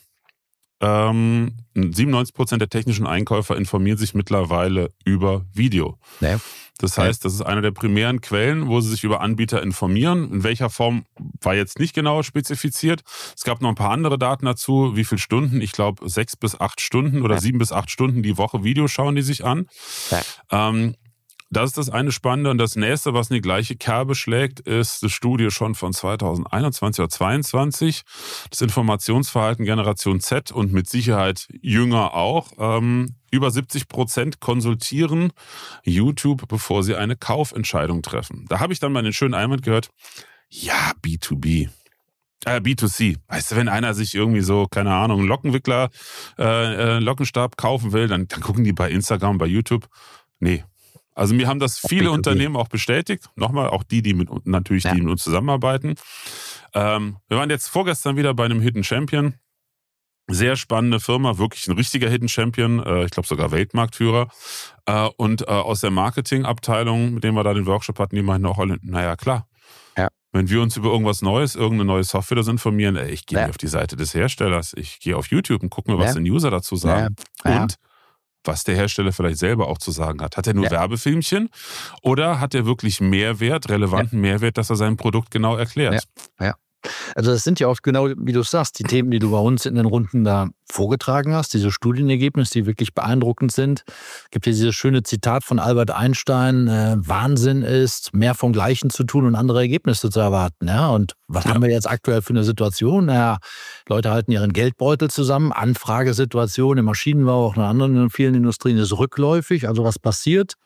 Ähm, siebenundneunzig Prozent der technischen Einkäufer informieren sich mittlerweile über Video. Ja. Das heißt, das ist eine der primären Quellen, wo sie sich über Anbieter informieren. In welcher Form war jetzt nicht genau spezifiziert. Es gab noch ein paar andere Daten dazu, wie viele Stunden. Ich glaube, sechs bis acht Stunden oder ja. sieben bis acht Stunden die Woche Video schauen die sich an. Ja. Ähm, Das ist das eine Spannende. Und das nächste, was in die gleiche Kerbe schlägt, ist eine Studie schon von zweitausendeinundzwanzig oder zweiundzwanzig. Das Informationsverhalten Generation Z und mit Sicherheit jünger auch. Ähm, über siebzig Prozent konsultieren YouTube, bevor sie eine Kaufentscheidung treffen. Da habe ich dann mal den schönen Einwand gehört, ja, B zwei B. Äh, B zwei C. Weißt du, wenn einer sich irgendwie so, keine Ahnung, einen Lockenwickler, äh, Lockenstab kaufen will, dann, dann gucken die bei Instagram, bei YouTube. Nee. Also mir haben das viele Unternehmen auch bestätigt. Nochmal, auch die, die mit natürlich ja. die mit uns zusammenarbeiten. Ähm, wir waren jetzt vorgestern wieder bei einem Hidden Champion. Sehr spannende Firma, wirklich ein richtiger Hidden Champion, äh, ich glaube sogar Weltmarktführer. Äh, und äh, aus der Marketingabteilung, mit dem wir da den Workshop hatten, die meinten auch alle, naja klar, ja. wenn wir uns über irgendwas Neues, irgendeine neue Software das informieren, ey, ich gehe ja. nicht auf die Seite des Herstellers, ich gehe auf YouTube und gucke mir, was ja. den User dazu sagen. Ja. Ja. Und was der Hersteller vielleicht selber auch zu sagen hat. Hat er nur ja. Werbefilmchen oder hat er wirklich Mehrwert, relevanten ja. Mehrwert, dass er sein Produkt genau erklärt? Ja. ja. Also das sind ja auch genau, wie du sagst, die Themen, die du bei uns in den Runden da vorgetragen hast, diese Studienergebnisse, die wirklich beeindruckend sind. Es gibt hier dieses schöne Zitat von Albert Einstein, äh, Wahnsinn ist, mehr vom Gleichen zu tun und andere Ergebnisse zu erwarten. Ja? Und was ja. haben wir jetzt aktuell für eine Situation? Ja, Leute halten ihren Geldbeutel zusammen, Anfragesituation im Maschinenbau, auch in anderen in vielen Industrien ist rückläufig. Also was passiert?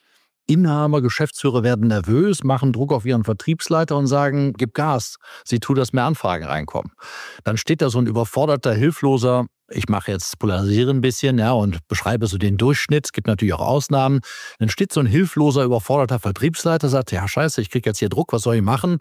Inhaber, Geschäftsführer werden nervös, machen Druck auf ihren Vertriebsleiter und sagen, gib Gas, sieh zu, dass mehr Anfragen reinkommen. Dann steht da so ein überforderter, hilfloser, ich mache jetzt, polarisiere ein bisschen, ja, und beschreibe so den Durchschnitt, es gibt natürlich auch Ausnahmen. Dann steht so ein hilfloser, überforderter Vertriebsleiter, sagt, ja scheiße, ich kriege jetzt hier Druck, was soll ich machen?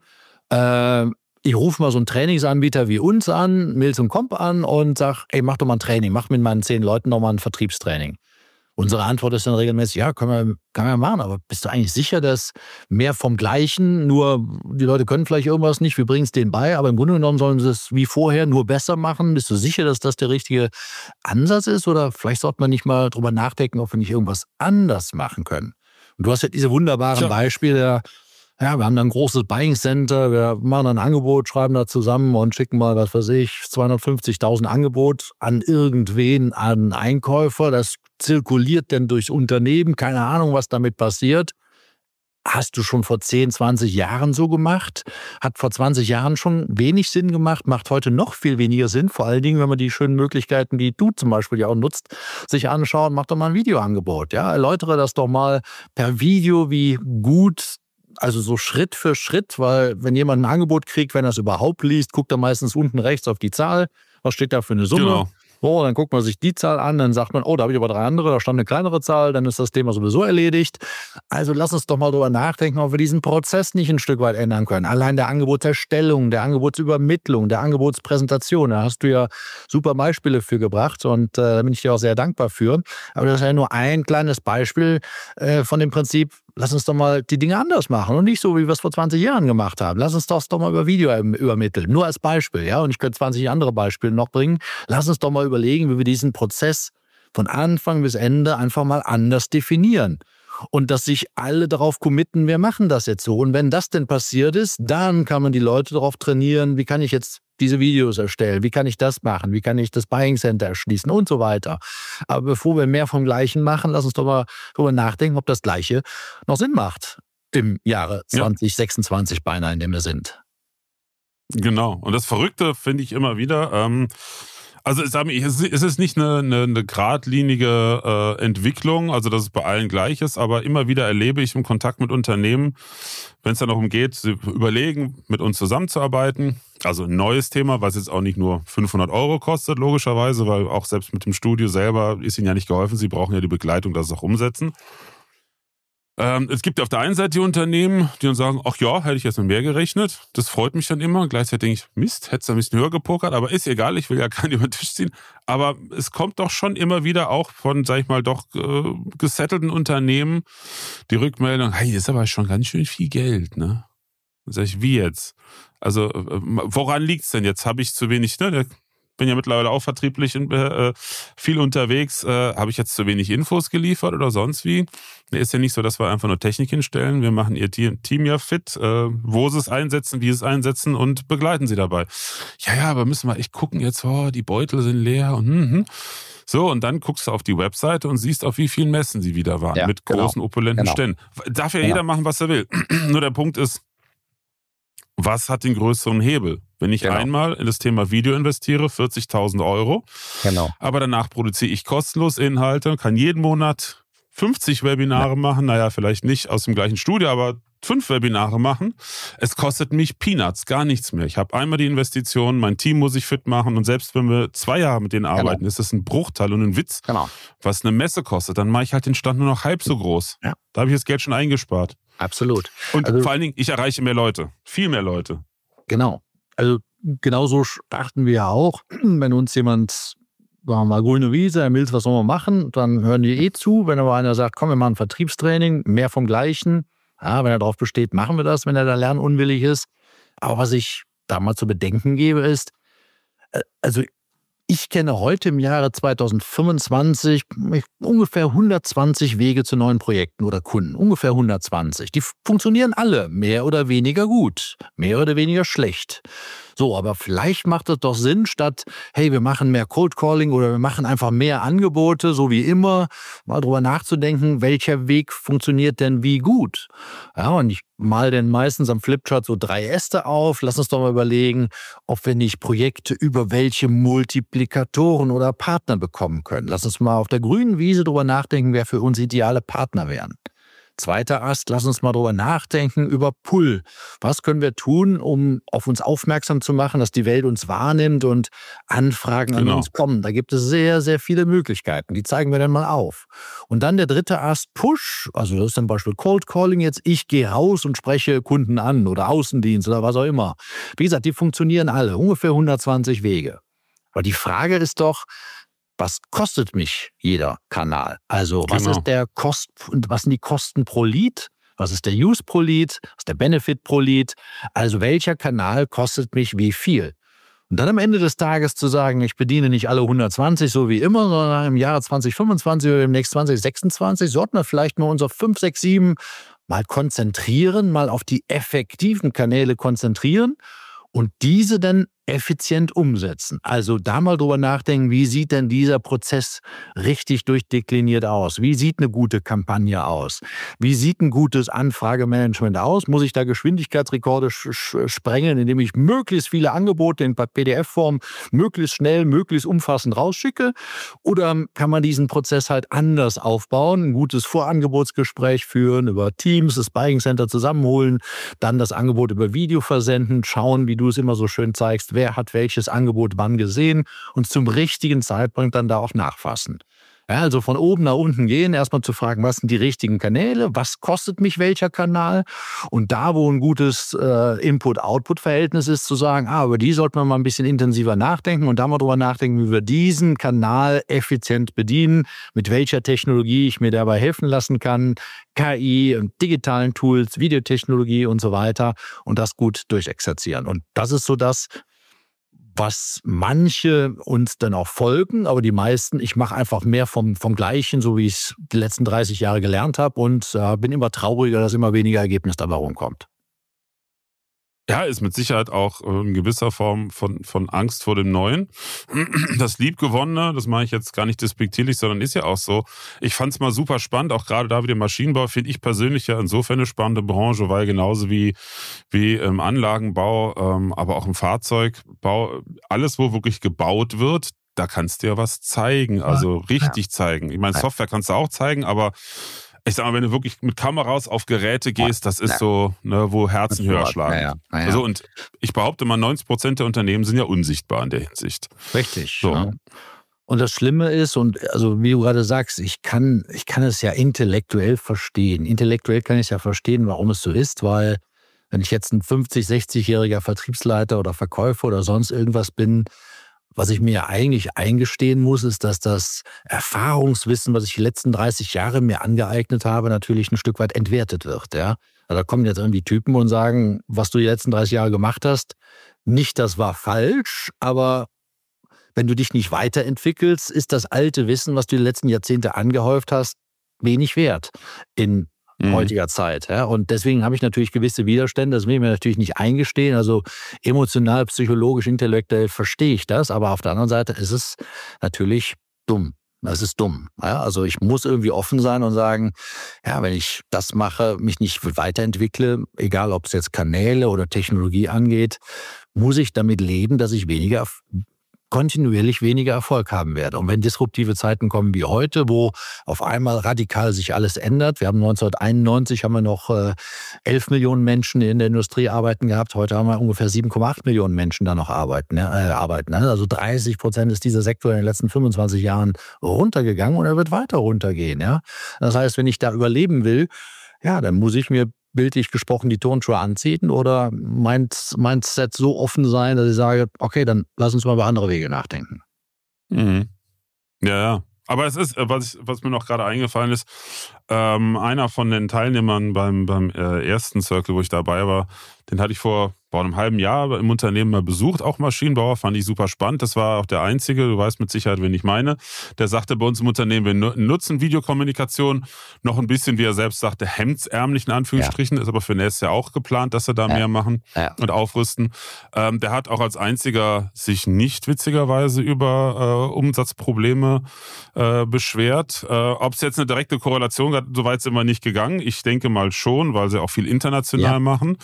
Äh, ich rufe mal so einen Trainingsanbieter wie uns an, Mills und Comp an und sag, ey, mach doch mal ein Training, mach mit meinen zehn Leuten noch mal ein Vertriebstraining. Unsere Antwort ist dann regelmäßig, ja, können wir, können wir machen, aber bist du eigentlich sicher, dass mehr vom Gleichen, nur die Leute können vielleicht irgendwas nicht, wir bringen es denen bei, aber im Grunde genommen sollen sie es wie vorher nur besser machen. Bist du sicher, dass das der richtige Ansatz ist oder vielleicht sollte man nicht mal drüber nachdenken, ob wir nicht irgendwas anders machen können? Und du hast ja diese wunderbaren ja. Beispiele, ja, wir haben da ein großes Buying Center, wir machen ein Angebot, schreiben da zusammen und schicken mal, was weiß ich, zweihundertfünfzigtausend Angebot an irgendwen, an Einkäufer. Das zirkuliert denn durchs Unternehmen, keine Ahnung, was damit passiert. Hast du schon vor zehn, zwanzig Jahren so gemacht? Hat vor zwanzig Jahren schon wenig Sinn gemacht, macht heute noch viel weniger Sinn. Vor allen Dingen, wenn man die schönen Möglichkeiten, die du zum Beispiel ja auch nutzt, sich anschaut, mach doch mal ein Videoangebot. Ja, erläutere das doch mal per Video, wie gut. Also so Schritt für Schritt, weil wenn jemand ein Angebot kriegt, wenn er es überhaupt liest, guckt er meistens unten rechts auf die Zahl. Was steht da für eine Summe? Genau. So, dann guckt man sich die Zahl an, dann sagt man, oh, da habe ich aber drei andere, da stand eine kleinere Zahl, dann ist das Thema sowieso erledigt. Also lass uns doch mal drüber nachdenken, ob wir diesen Prozess nicht ein Stück weit ändern können. Allein der Angebotserstellung, der Angebotsübermittlung, der Angebotspräsentation, da hast du ja super Beispiele für gebracht und äh, da bin ich dir auch sehr dankbar für. Aber das ist ja nur ein kleines Beispiel äh, von dem Prinzip, lass uns doch mal die Dinge anders machen und nicht so, wie wir es vor zwanzig Jahren gemacht haben. Lass uns das doch mal über Video übermitteln. Nur als Beispiel, ja. Und ich könnte zwanzig andere Beispiele noch bringen. Lass uns doch mal überlegen, wie wir diesen Prozess von Anfang bis Ende einfach mal anders definieren. Und dass sich alle darauf committen, wir machen das jetzt so. Und wenn das denn passiert ist, dann kann man die Leute darauf trainieren, wie kann ich jetzt diese Videos erstellen, wie kann ich das machen, wie kann ich das Buying Center erschließen und so weiter. Aber bevor wir mehr vom Gleichen machen, lass uns doch mal darüber nachdenken, ob das Gleiche noch Sinn macht im Jahre zwanzig sechsundzwanzig ja. beinahe, in dem wir sind. Genau. Und das Verrückte finde ich immer wieder, ähm, also es ist nicht eine, eine, eine geradlinige äh, Entwicklung, also dass es bei allen gleich ist, aber immer wieder erlebe ich im Kontakt mit Unternehmen, wenn es dann darum geht, sie überlegen, mit uns zusammenzuarbeiten. Also ein neues Thema, was jetzt auch nicht nur fünfhundert Euro kostet, logischerweise, weil auch selbst mit dem Studio selber ist ihnen ja nicht geholfen. Sie brauchen ja die Begleitung, dass sie es auch umsetzen. Ähm, es gibt auf der einen Seite die Unternehmen, die dann sagen, ach ja, hätte ich jetzt mit mehr gerechnet. Das freut mich dann immer. Gleichzeitig denke ich, Mist, hättest du ein bisschen höher gepokert, aber ist egal, ich will ja keinen über den Tisch ziehen. Aber es kommt doch schon immer wieder auch von, sag ich mal, doch äh, gesettelten Unternehmen die Rückmeldung, hey, das ist aber schon ganz schön viel Geld, ne? Dann sag ich, wie jetzt? Also, äh, woran liegt's denn jetzt? Habe ich zu wenig, ne? Der bin ja mittlerweile auch vertrieblich äh, viel unterwegs. Äh, habe ich jetzt zu wenig Infos geliefert oder sonst wie? Ist ja nicht so, dass wir einfach nur Technik hinstellen. Wir machen ihr Team, Team ja fit, äh, wo sie es einsetzen, wie sie es einsetzen und begleiten sie dabei. Ja, ja, aber müssen wir echt gucken jetzt, oh, die Beutel sind leer und hm, hm. So, und dann guckst du auf die Webseite und siehst, auf wie vielen Messen sie wieder waren. Ja, mit großen, genau. opulenten genau. Ständen. Darf ja genau. jeder machen, was er will. Nur der Punkt ist, was hat den größeren Hebel? Wenn ich genau. einmal in das Thema Video investiere, vierzigtausend Euro, genau. aber danach produziere ich kostenlos Inhalte, kann jeden Monat fünfzig Webinare ja. machen, naja, vielleicht nicht aus dem gleichen Studio, aber fünf Webinare machen. Es kostet mich Peanuts, gar nichts mehr. Ich habe einmal die Investition, mein Team muss ich fit machen und selbst wenn wir zwei Jahre mit denen arbeiten, genau. ist das ein Bruchteil und ein Witz, genau. was eine Messe kostet. Dann mache ich halt den Stand nur noch halb so groß. Ja. Da habe ich das Geld schon eingespart. Absolut. Und also, vor allen Dingen, ich erreiche mehr Leute, viel mehr Leute. Genau. Also genauso starten wir ja auch, wenn uns jemand, sagen wir mal, grüne Wiese, Herr Mills, was sollen wir machen, dann hören die eh zu. Wenn aber einer sagt, komm, wir machen ein Vertriebstraining, mehr vom Gleichen, ja, wenn er darauf besteht, machen wir das, wenn er da lernunwillig ist. Aber was ich da mal zu bedenken gebe, ist, also ich kenne heute im Jahre zweitausendfünfundzwanzig ungefähr hundertzwanzig Wege zu neuen Projekten oder Kunden. Ungefähr hundertzwanzig. Die funktionieren alle mehr oder weniger gut, mehr oder weniger schlecht. So, aber vielleicht macht es doch Sinn, statt, hey, wir machen mehr Cold Calling oder wir machen einfach mehr Angebote, so wie immer, mal drüber nachzudenken, welcher Weg funktioniert denn wie gut. Ja, und ich mal denn meistens am Flipchart so drei Äste auf. Lass uns doch mal überlegen, ob wir nicht Projekte über welche Multiplikatoren oder Partner bekommen können. Lass uns mal auf der grünen Wiese drüber nachdenken, wer für uns ideale Partner wären. Zweiter Ast, lass uns mal drüber nachdenken, über Pull. Was können wir tun, um auf uns aufmerksam zu machen, dass die Welt uns wahrnimmt und Anfragen an Genau. uns kommen? Da gibt es sehr, sehr viele Möglichkeiten. Die zeigen wir dann mal auf. Und dann der dritte Ast, Push. Also das ist zum Beispiel Cold Calling jetzt. Ich gehe raus und spreche Kunden an oder Außendienst oder was auch immer. Wie gesagt, die funktionieren alle. Ungefähr hundertzwanzig Wege. Aber die Frage ist doch, was kostet mich jeder Kanal? Also was Genau. ist der Kost, was sind die Kosten pro Lead? Was ist der Use pro Lead? Was ist der Benefit pro Lead? Also welcher Kanal kostet mich wie viel? Und dann am Ende des Tages zu sagen, ich bediene nicht alle hundertzwanzig so wie immer, sondern im Jahre zwanzig fünfundzwanzig oder demnächst zwanzig sechsundzwanzig sollten wir vielleicht mal unser fünf, sechs, sieben mal konzentrieren, mal auf die effektiven Kanäle konzentrieren und diese dann effizient umsetzen. Also da mal drüber nachdenken, wie sieht denn dieser Prozess richtig durchdekliniert aus? Wie sieht eine gute Kampagne aus? Wie sieht ein gutes Anfragemanagement aus? Muss ich da Geschwindigkeitsrekorde sch- sprengen, indem ich möglichst viele Angebote in P D F-Form möglichst schnell, möglichst umfassend rausschicke? Oder kann man diesen Prozess halt anders aufbauen? Ein gutes Vorangebotsgespräch führen, über Teams, das Buying Center zusammenholen, dann das Angebot über Video versenden, schauen, wie du es immer so schön zeigst, wer hat welches Angebot wann gesehen und zum richtigen Zeitpunkt dann da auch nachfassen. Ja, also von oben nach unten gehen, erstmal zu fragen, was sind die richtigen Kanäle, was kostet mich welcher Kanal und da, wo ein gutes äh, Input-Output-Verhältnis ist, zu sagen, ah, über die sollten wir mal ein bisschen intensiver nachdenken und da mal drüber nachdenken, wie wir diesen Kanal effizient bedienen, mit welcher Technologie ich mir dabei helfen lassen kann, K I, und digitalen Tools, Videotechnologie und so weiter und das gut durchexerzieren. Und das ist so das, was manche uns dann auch folgen, aber die meisten, ich mache einfach mehr vom, vom Gleichen, so wie ich es die letzten dreißig Jahre gelernt habe und äh, bin immer trauriger, dass immer weniger Ergebnis dabei rumkommt. Ja, ist mit Sicherheit auch in gewisser Form von, von Angst vor dem Neuen. Das Liebgewonnene, das mache ich jetzt gar nicht despektierlich, sondern ist ja auch so. Ich fand es mal super spannend, auch gerade da wieder Maschinenbau, finde ich persönlich ja insofern eine spannende Branche, weil genauso wie, wie im Anlagenbau, ähm, aber auch im Fahrzeugbau, alles, wo wirklich gebaut wird, da kannst du ja was zeigen, also richtig ja. zeigen. Ich meine, Software kannst du auch zeigen, aber ich sag mal, wenn du wirklich mit Kameras auf Geräte gehst, das ist ja. so, ne, wo Herzen höher schlagen. Ja, ja. Ja. Also, und ich behaupte mal, neunzig Prozent der Unternehmen sind ja unsichtbar in der Hinsicht. Richtig. So. Ja. Und das Schlimme ist, und also wie du gerade sagst, ich kann, ich kann es ja intellektuell verstehen. Intellektuell kann ich ja verstehen, warum es so ist, weil wenn ich jetzt ein fünfzig-, sechzigjähriger Vertriebsleiter oder Verkäufer oder sonst irgendwas bin, was ich mir eigentlich eingestehen muss, ist, dass das Erfahrungswissen, was ich die letzten dreißig Jahre mir angeeignet habe, natürlich ein Stück weit entwertet wird. Ja? Also da kommen jetzt irgendwie Typen und sagen, was du die letzten dreißig Jahre gemacht hast, nicht das war falsch, aber wenn du dich nicht weiterentwickelst, ist das alte Wissen, was du die letzten Jahrzehnte angehäuft hast, wenig wert in Mhm. heutiger Zeit. Ja? Und deswegen habe ich natürlich gewisse Widerstände, das will ich mir natürlich nicht eingestehen. Also emotional, psychologisch, intellektuell verstehe ich das, aber auf der anderen Seite ist es natürlich dumm. Das ist dumm. Ja? Also ich muss irgendwie offen sein und sagen, ja, wenn ich das mache, mich nicht weiterentwickle, egal ob es jetzt Kanäle oder Technologie angeht, muss ich damit leben, dass ich weniger kontinuierlich weniger Erfolg haben werde. Und wenn disruptive Zeiten kommen wie heute, wo auf einmal radikal sich alles ändert, wir haben neunzehnhunderteinundneunzig haben wir noch äh, elf Millionen Menschen in der Industrie arbeiten gehabt, heute haben wir ungefähr sieben Komma acht Millionen Menschen da noch arbeiten. Ja, äh, arbeiten ne? Also dreißig Prozent ist dieser Sektor in den letzten fünfundzwanzig Jahren runtergegangen und er wird weiter runtergehen. Ja? Das heißt, wenn ich da überleben will, ja, dann muss ich mir bildlich gesprochen die Turnschuhe anziehen oder mein Mindset so offen sein, dass ich sage, okay, dann lass uns mal über andere Wege nachdenken. Mhm. Ja, ja. Aber es ist, was, ich, was mir noch gerade eingefallen ist, ähm, einer von den Teilnehmern beim, beim äh, ersten Circle, wo ich dabei war, den hatte ich vor vor einem halben Jahr im Unternehmen mal besucht, auch Maschinenbauer, fand ich super spannend. Das war auch der Einzige, du weißt mit Sicherheit, wen ich meine. Der sagte bei uns im Unternehmen, wir nutzen Videokommunikation noch ein bisschen, wie er selbst sagte, hemdsärmlich in Anführungsstrichen, ja. Ist aber für nächstes Jahr auch geplant, dass sie da ja. mehr machen ja. und aufrüsten. Ähm, der hat auch als Einziger sich nicht witzigerweise über äh, Umsatzprobleme äh, beschwert. Äh, Ob es jetzt eine direkte Korrelation gab, so weit sind wir nicht gegangen. Ich denke mal schon, weil sie auch viel international ja. machen.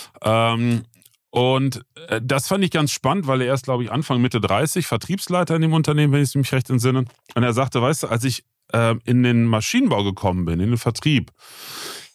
Ähm, Und das fand ich ganz spannend, weil er ist, glaube ich, Anfang, Mitte dreißig, Vertriebsleiter in dem Unternehmen, wenn ich mich recht entsinne. Und er sagte, weißt du, als ich äh, in den Maschinenbau gekommen bin, in den Vertrieb,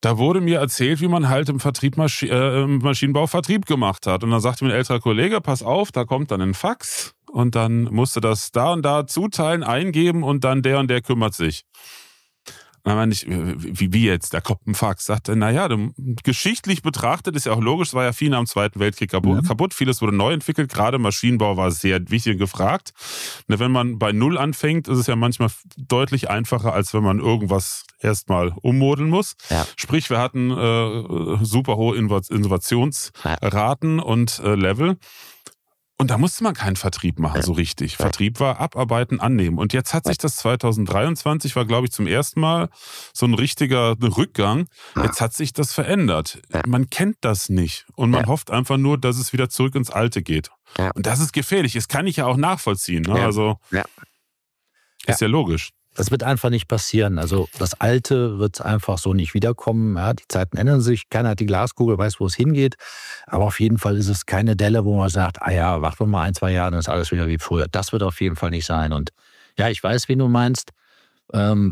Da wurde mir erzählt, wie man halt im Vertrieb Maschi- äh, im Maschinenbau Vertrieb gemacht hat. Und dann sagte mir ein älterer Kollege, pass auf, da kommt dann ein Fax und dann musst du das da und da zuteilen, eingeben und dann der und der kümmert sich. dann meine ich, wie, wie jetzt? Da kommt ein Fax. Sagt er, naja, geschichtlich betrachtet ist ja auch logisch, es war ja viel nach dem Zweiten Weltkrieg kaputt, ja. kaputt. Vieles wurde neu entwickelt, gerade Maschinenbau war sehr wichtig und gefragt. Wenn man bei Null anfängt, ist es ja manchmal deutlich einfacher, als wenn man irgendwas erstmal ummodeln muss. Ja. Sprich, wir hatten äh, super hohe Innovationsraten ja. und äh, Level. Und da musste man keinen Vertrieb machen, ja. so richtig. Ja. Vertrieb war abarbeiten, annehmen. Und jetzt hat sich das zwanzig dreiundzwanzig, war glaube ich zum ersten Mal so ein richtiger Rückgang. Jetzt hat sich das verändert. Ja. Man kennt das nicht. Und man ja. hofft einfach nur, dass es wieder zurück ins Alte geht. Ja. Und das ist gefährlich. Das kann ich ja auch nachvollziehen. Ne? Ja. Also ja. ist ja. ja logisch. Das wird einfach nicht passieren. Also das Alte wird einfach so nicht wiederkommen. Ja, die Zeiten ändern sich. Keiner hat die Glaskugel, weiß, wo es hingeht. Aber auf jeden Fall ist es keine Delle, wo man sagt, ah ja, warten wir mal ein, zwei Jahre, dann ist alles wieder wie früher. Das wird auf jeden Fall nicht sein. Und ja, ich weiß, wen du meinst. Ähm,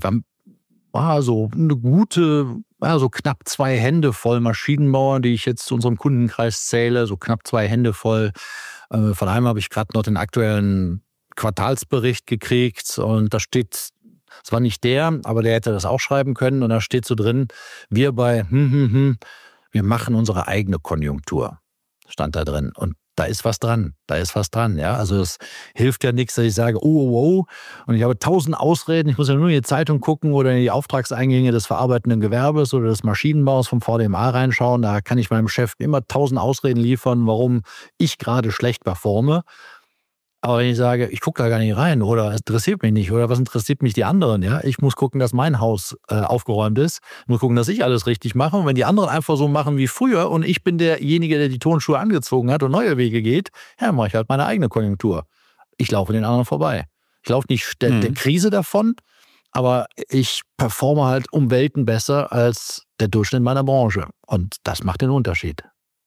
war so eine gute, ja, so knapp zwei Hände voll Maschinenbauer, die ich jetzt zu unserem Kundenkreis zähle. So knapp zwei Hände voll. Äh, von einem habe ich gerade noch den aktuellen Quartalsbericht gekriegt. Und da steht... Es war nicht der, aber der hätte das auch schreiben können. Und da steht so drin, wir bei, hm, hm, hm, wir machen unsere eigene Konjunktur. Stand da drin. Und da ist was dran. Da ist was dran. Ja, also es hilft ja nichts, dass ich sage, oh, oh, oh. Und ich habe tausend Ausreden. Ich muss ja nur in die Zeitung gucken oder in die Auftragseingänge des verarbeitenden Gewerbes oder des Maschinenbaus vom V D M A reinschauen. Da kann ich meinem Chef immer tausend Ausreden liefern, warum ich gerade schlecht performe. Aber wenn ich sage, ich gucke da gar nicht rein oder es interessiert mich nicht oder was interessiert mich die anderen, ja, ich muss gucken, dass mein Haus äh, aufgeräumt ist, ich muss gucken, dass ich alles richtig mache und wenn die anderen einfach so machen wie früher und ich bin derjenige, der die Turnschuhe angezogen hat und neue Wege geht, ja, dann mache ich halt meine eigene Konjunktur. Ich laufe den anderen vorbei. Ich laufe nicht der, mhm. der Krise davon, aber ich performe halt um Welten besser als der Durchschnitt meiner Branche und das macht den Unterschied.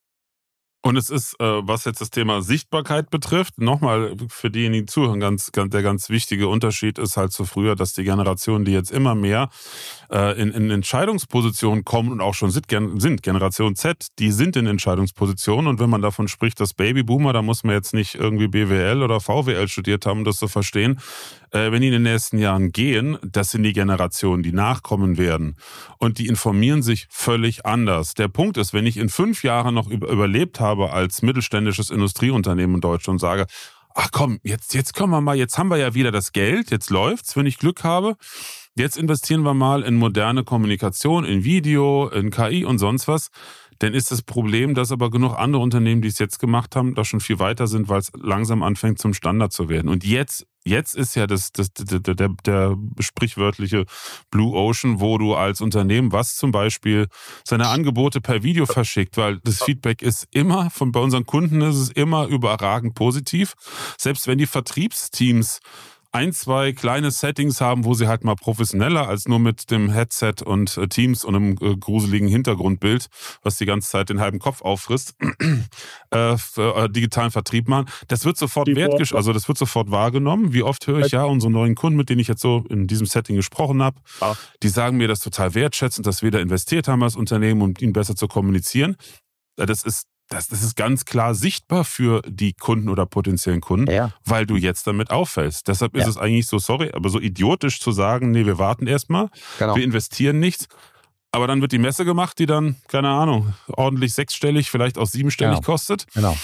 Und es ist, was jetzt das Thema Sichtbarkeit betrifft, nochmal für diejenigen, die zuhören, ganz, ganz, der ganz wichtige Unterschied ist halt zu früher, dass die Generationen, die jetzt immer mehr in, in Entscheidungspositionen kommen und auch schon sind, sind, Generation Z, die sind in Entscheidungspositionen. Und wenn man davon spricht, dass Babyboomer, da muss man jetzt nicht irgendwie B W L oder V W L studiert haben, um das zu verstehen. Wenn die in den nächsten Jahren gehen, das sind die Generationen, die nachkommen werden. Und die informieren sich völlig anders. Der Punkt ist, wenn ich in fünf Jahren noch überlebt habe, als mittelständisches Industrieunternehmen in Deutschland und sage, ach komm, jetzt, jetzt kommen wir mal, jetzt haben wir ja wieder das Geld, jetzt läuft's, wenn ich Glück habe. Jetzt investieren wir mal in moderne Kommunikation, in Video, in K I und sonst was. Dann ist das Problem, dass aber genug andere Unternehmen, die es jetzt gemacht haben, da schon viel weiter sind, weil es langsam anfängt zum Standard zu werden. Und jetzt, jetzt ist ja das, das, der, der, der sprichwörtliche Blue Ocean, wo du als Unternehmen, was zum Beispiel seine Angebote per Video verschickt, weil das Feedback ist immer, von bei unseren Kunden ist es immer überragend positiv. Selbst wenn die Vertriebsteams ein, zwei kleine Settings haben, wo sie halt mal professioneller als nur mit dem Headset und äh, Teams und einem äh, gruseligen Hintergrundbild, was die ganze Zeit den halben Kopf auffrisst, äh, für, äh, digitalen Vertrieb machen. Das wird sofort wertgesch- also das wird sofort wahrgenommen. Wie oft höre ich ja unsere neuen Kunden, mit denen ich jetzt so in diesem Setting gesprochen habe, Ach. die sagen mir das total wertschätzend, dass wir da investiert haben als Unternehmen, um ihnen besser zu kommunizieren. Das ist Das, das ist ganz klar sichtbar für die Kunden oder potenziellen Kunden, ja. weil du jetzt damit auffällst. Deshalb ist ja. es eigentlich so, sorry, aber so idiotisch zu sagen, nee, wir warten erstmal, genau. wir investieren nichts. Aber dann wird die Messe gemacht, die dann, keine Ahnung, ordentlich sechsstellig, vielleicht auch siebenstellig genau. kostet. Genau.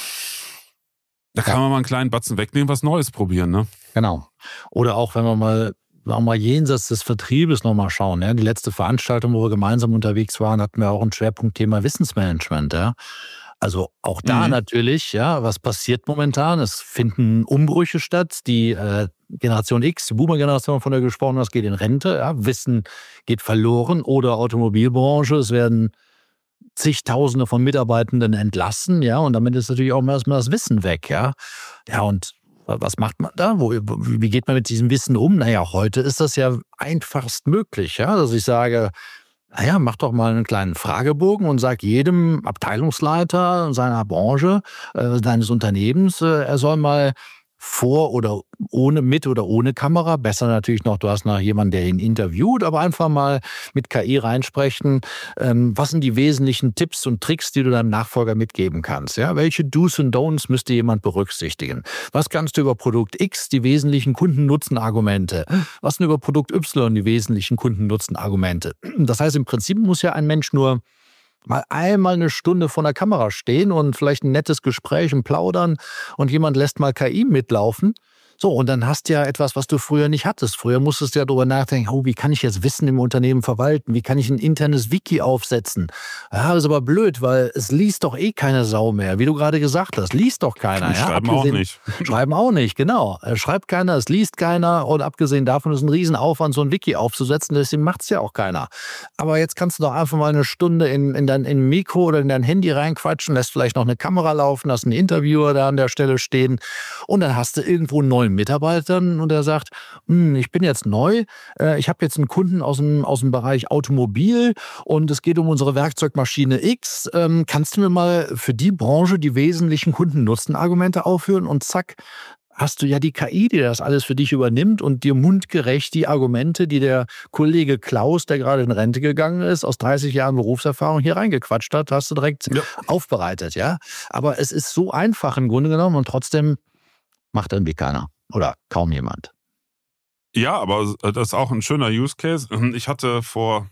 Da kann ja. man mal einen kleinen Batzen wegnehmen, was Neues probieren, ne? Genau. Oder auch, wenn wir mal auch mal jenseits des Vertriebes nochmal schauen. Ja? Die letzte Veranstaltung, wo wir gemeinsam unterwegs waren, hatten wir auch ein Schwerpunktthema Wissensmanagement, ja. Also auch da mhm. natürlich, ja, was passiert momentan? Es finden Umbrüche statt. Die äh, Generation X, die Boomer-Generation, von der du gesprochen hast, geht in Rente. Ja, Wissen geht verloren. Oder Automobilbranche, es werden zigtausende von Mitarbeitenden entlassen. Ja, und damit ist natürlich auch erstmal das Wissen weg. Ja, ja und was macht man da? Wo, wie geht man mit diesem Wissen um? Naja, heute ist das ja einfachst möglich. Ja, dass ich sage, naja, mach doch mal einen kleinen Fragebogen und sag jedem Abteilungsleiter seiner Branche, äh, deines Unternehmens, äh, er soll mal vor oder ohne, mit oder ohne Kamera. Besser natürlich noch, du hast noch jemanden, der ihn interviewt, aber einfach mal mit K I reinsprechen. Ähm, was sind die wesentlichen Tipps und Tricks, die du deinem Nachfolger mitgeben kannst? Ja, welche Do's und Don'ts müsste jemand berücksichtigen? Was kannst du über Produkt X, die wesentlichen Kundennutzenargumente? Was sind über Produkt Y, die wesentlichen Kundennutzenargumente? Das heißt, im Prinzip muss ja ein Mensch nur mal einmal eine Stunde vor der Kamera stehen und vielleicht ein nettes Gespräch und plaudern und jemand lässt mal K I mitlaufen. So, und dann hast du ja etwas, was du früher nicht hattest. Früher musstest du ja darüber nachdenken, oh, wie kann ich jetzt Wissen im Unternehmen verwalten? Wie kann ich ein internes Wiki aufsetzen? Ja, das ist aber blöd, weil es liest doch eh keine Sau mehr. Wie du gerade gesagt hast, liest doch keiner. Ja? Schreiben auch nicht. Schreiben auch nicht, genau. Schreibt keiner, es liest keiner. Und abgesehen davon ist ein Riesenaufwand, so ein Wiki aufzusetzen. Deswegen macht es ja auch keiner. Aber jetzt kannst du doch einfach mal eine Stunde in, in dein in Mikro oder in dein Handy reinquatschen, lässt vielleicht noch eine Kamera laufen, hast einen Interviewer da an der Stelle stehen und dann hast du irgendwo einen neuen Mitarbeitern und er sagt, ich bin jetzt neu, ich habe jetzt einen Kunden aus dem, aus dem Bereich Automobil und es geht um unsere Werkzeugmaschine X. Kannst du mir mal für die Branche die wesentlichen Kundennutzenargumente aufführen? Und zack, hast du ja die K I, die das alles für dich übernimmt und dir mundgerecht die Argumente, die der Kollege Klaus, der gerade in Rente gegangen ist, aus dreißig Jahren Berufserfahrung hier reingequatscht hat, hast du direkt ja. aufbereitet. Ja? Aber es ist so einfach im Grunde genommen und trotzdem macht irgendwie keiner. Oder kaum jemand. Ja, aber das ist auch ein schöner Use Case. Ich hatte vor,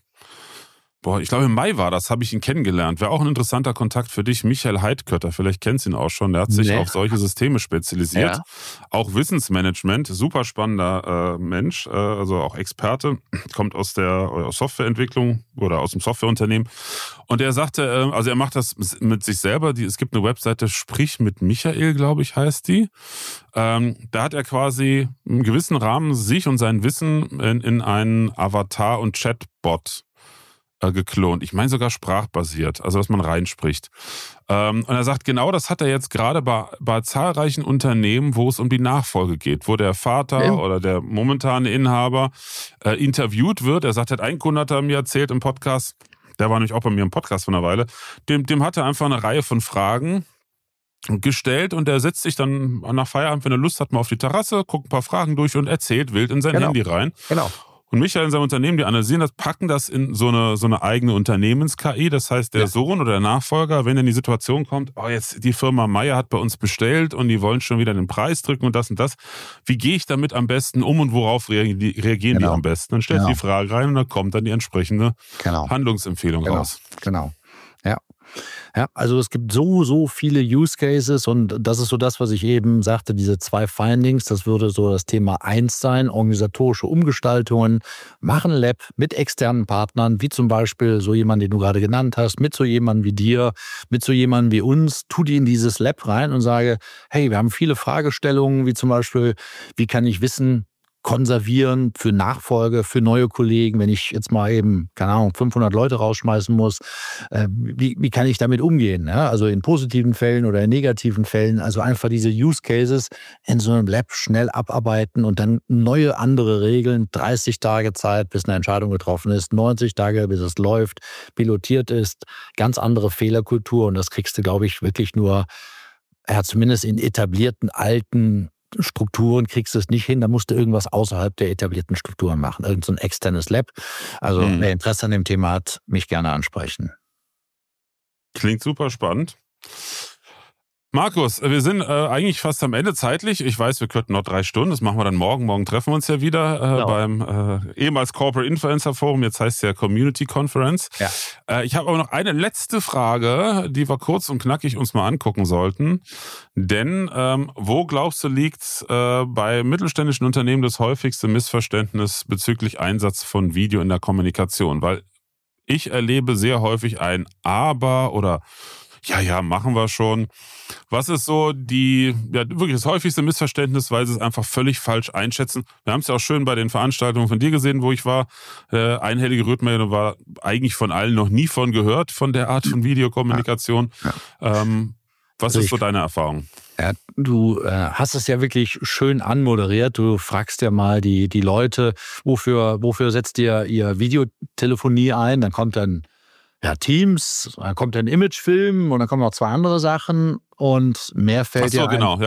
boah, ich glaube im Mai war das, habe ich ihn kennengelernt. Wäre auch ein interessanter Kontakt für dich, Michael Heidkötter. Vielleicht kennst du ihn auch schon. Der hat sich nee. auf solche Systeme spezialisiert. Ja. Auch Wissensmanagement, super spannender äh, Mensch, äh, also auch Experte, kommt aus der Softwareentwicklung oder aus dem Softwareunternehmen. Und er sagte, äh, also er macht das mit sich selber. Die, es gibt eine Webseite, Sprich mit Michael, glaube ich, heißt die. Ähm, da hat er quasi im gewissen Rahmen sich und sein Wissen in, in einen Avatar- und Chatbot äh, geklont. Ich meine sogar sprachbasiert, also dass man reinspricht. Ähm, und er sagt, genau das hat er jetzt gerade bei, bei zahlreichen Unternehmen, wo es um die Nachfolge geht, wo der Vater ja. oder der momentane Inhaber äh, interviewt wird. Er sagt, er hat einen Kunde, hat er mir erzählt im Podcast, der war nämlich auch bei mir im Podcast vor einer Weile, dem, dem hat er einfach eine Reihe von Fragen gestellt und der setzt sich dann nach Feierabend, wenn er Lust hat, mal auf die Terrasse, guckt ein paar Fragen durch und erzählt wild in sein genau. Handy rein. Genau. Und Michael in seinem Unternehmen, die analysieren das, packen das in so eine, so eine eigene Unternehmens-K I. Das heißt, der ja. Sohn oder der Nachfolger, wenn in die Situation kommt, oh, jetzt die Firma Meier hat bei uns bestellt und die wollen schon wieder den Preis drücken und das und das. Wie gehe ich damit am besten um und worauf reagieren die, reagieren genau. die am besten? Dann stellst du genau. die Frage rein und dann kommt dann die entsprechende genau. Handlungsempfehlung genau. raus. Genau, ja. Ja, also es gibt so, so viele Use Cases und das ist so das, was ich eben sagte, diese zwei Findings, das würde so das Thema eins sein, organisatorische Umgestaltungen, machen Lab mit externen Partnern, wie zum Beispiel so jemand, den du gerade genannt hast, mit so jemandem wie dir, mit so jemandem wie uns, tu die in dieses Lab rein und sage, hey, wir haben viele Fragestellungen, wie zum Beispiel, wie kann ich Wissen konservieren für Nachfolge, für neue Kollegen, wenn ich jetzt mal eben, keine Ahnung, fünfhundert Leute rausschmeißen muss, äh, wie, wie kann ich damit umgehen? Ja? Also in positiven Fällen oder in negativen Fällen, also einfach diese Use Cases in so einem Lab schnell abarbeiten und dann neue andere Regeln, dreißig Tage Zeit, bis eine Entscheidung getroffen ist, neunzig Tage, bis es läuft, pilotiert ist, ganz andere Fehlerkultur und das kriegst du, glaube ich, wirklich nur, ja, zumindest in etablierten, alten Strukturen kriegst du es nicht hin, da musst du irgendwas außerhalb der etablierten Strukturen machen. Irgend so ein externes Lab. Also hm. wer Interesse an dem Thema hat, mich gerne ansprechen. Klingt super spannend. Markus, wir sind äh, eigentlich fast am Ende zeitlich. Ich weiß, wir könnten noch drei Stunden. Das machen wir dann morgen. Morgen treffen wir uns ja wieder äh, genau. beim äh, ehemals Corporate Influencer Forum. Jetzt heißt es ja Community Conference. Ja. Äh, ich habe aber noch eine letzte Frage, die wir kurz und knackig uns mal angucken sollten. Denn ähm, wo glaubst du, liegt äh, bei mittelständischen Unternehmen das häufigste Missverständnis bezüglich Einsatz von Video in der Kommunikation? Weil ich erlebe sehr häufig ein Aber oder ja, ja, machen wir schon. Was ist so die, ja, wirklich das häufigste Missverständnis, weil sie es einfach völlig falsch einschätzen? Wir haben es ja auch schön bei den Veranstaltungen von dir gesehen, wo ich war. Äh, einhellige Rückmeldung war eigentlich von allen noch nie von gehört, von der Art von Videokommunikation. Ja, ja. Ähm, was also ist so ich, deine Erfahrung? Ja, du äh, hast es ja wirklich schön anmoderiert. Du fragst ja mal die, die Leute, wofür, wofür setzt ihr ihr Videotelefonie ein? Dann kommt dann ja, Teams, dann kommt ein Imagefilm und dann kommen noch zwei andere Sachen und mehr fällt Ach so, dir ein. genau, ja.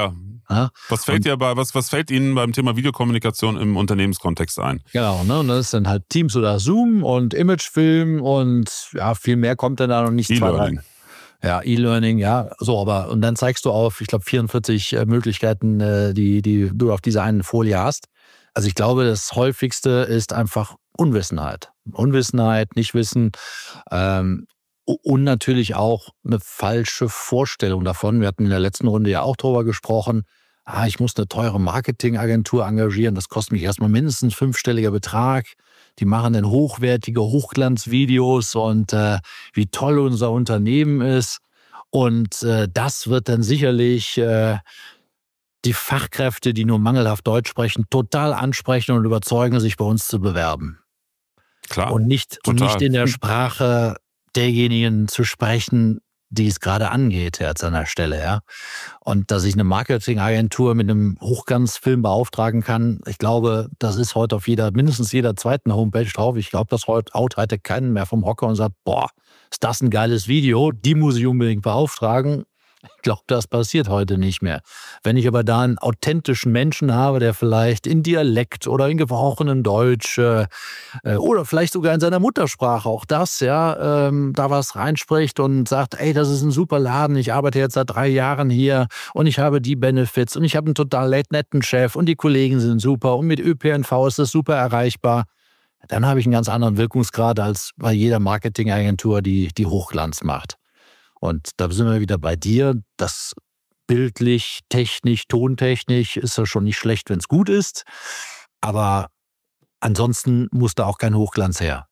Ja? Was fällt dir aber, was, was fällt Ihnen beim Thema Videokommunikation im Unternehmenskontext ein? Genau, ne? Und das ist dann halt Teams oder Zoom und Imagefilm und ja, viel mehr kommt dann da noch nicht. E-Learning. Ja, E-Learning, ja, so, aber und dann zeigst du auf, ich glaube, vierundvierzig äh, Möglichkeiten, äh, die, die du auf dieser einen Folie hast. Also ich glaube, das häufigste ist einfach Unwissenheit. Unwissenheit, Nichtwissen ähm, und natürlich auch eine falsche Vorstellung davon. Wir hatten in der letzten Runde ja auch drüber gesprochen. Ah, ich muss eine teure Marketingagentur engagieren. Das kostet mich erstmal mindestens fünfstelliger Betrag. Die machen dann hochwertige Hochglanzvideos und äh, wie toll unser Unternehmen ist. Und äh, das wird dann sicherlich äh, die Fachkräfte, die nur mangelhaft Deutsch sprechen, total ansprechen und überzeugen, sich bei uns zu bewerben. Klar. Und nicht, und nicht in der Sprache derjenigen zu sprechen, die es gerade angeht, jetzt an der Stelle, ja. Und dass ich eine Marketingagentur mit einem Hochglanzfilm beauftragen kann, ich glaube, das ist heute auf jeder, mindestens jeder zweiten Homepage drauf. Ich glaube, das haut heute keinen mehr vom Hocker und sagt, boah, ist das ein geiles Video, die muss ich unbedingt beauftragen. Ich glaube, das passiert heute nicht mehr. Wenn ich aber da einen authentischen Menschen habe, der vielleicht in Dialekt oder in gebrochenem Deutsch äh, oder vielleicht sogar in seiner Muttersprache, auch das, ja, ähm, da was reinspricht und sagt, ey, das ist ein super Laden, ich arbeite jetzt seit drei Jahren hier und ich habe die Benefits und ich habe einen total netten Chef und die Kollegen sind super und mit Ö P N V ist das super erreichbar. Dann habe ich einen ganz anderen Wirkungsgrad als bei jeder Marketingagentur, die, die Hochglanz macht. Und da sind wir wieder bei dir. Das bildlich, technisch, tontechnisch ist ja schon nicht schlecht, wenn es gut ist. Aber ansonsten muss da auch kein Hochglanz her.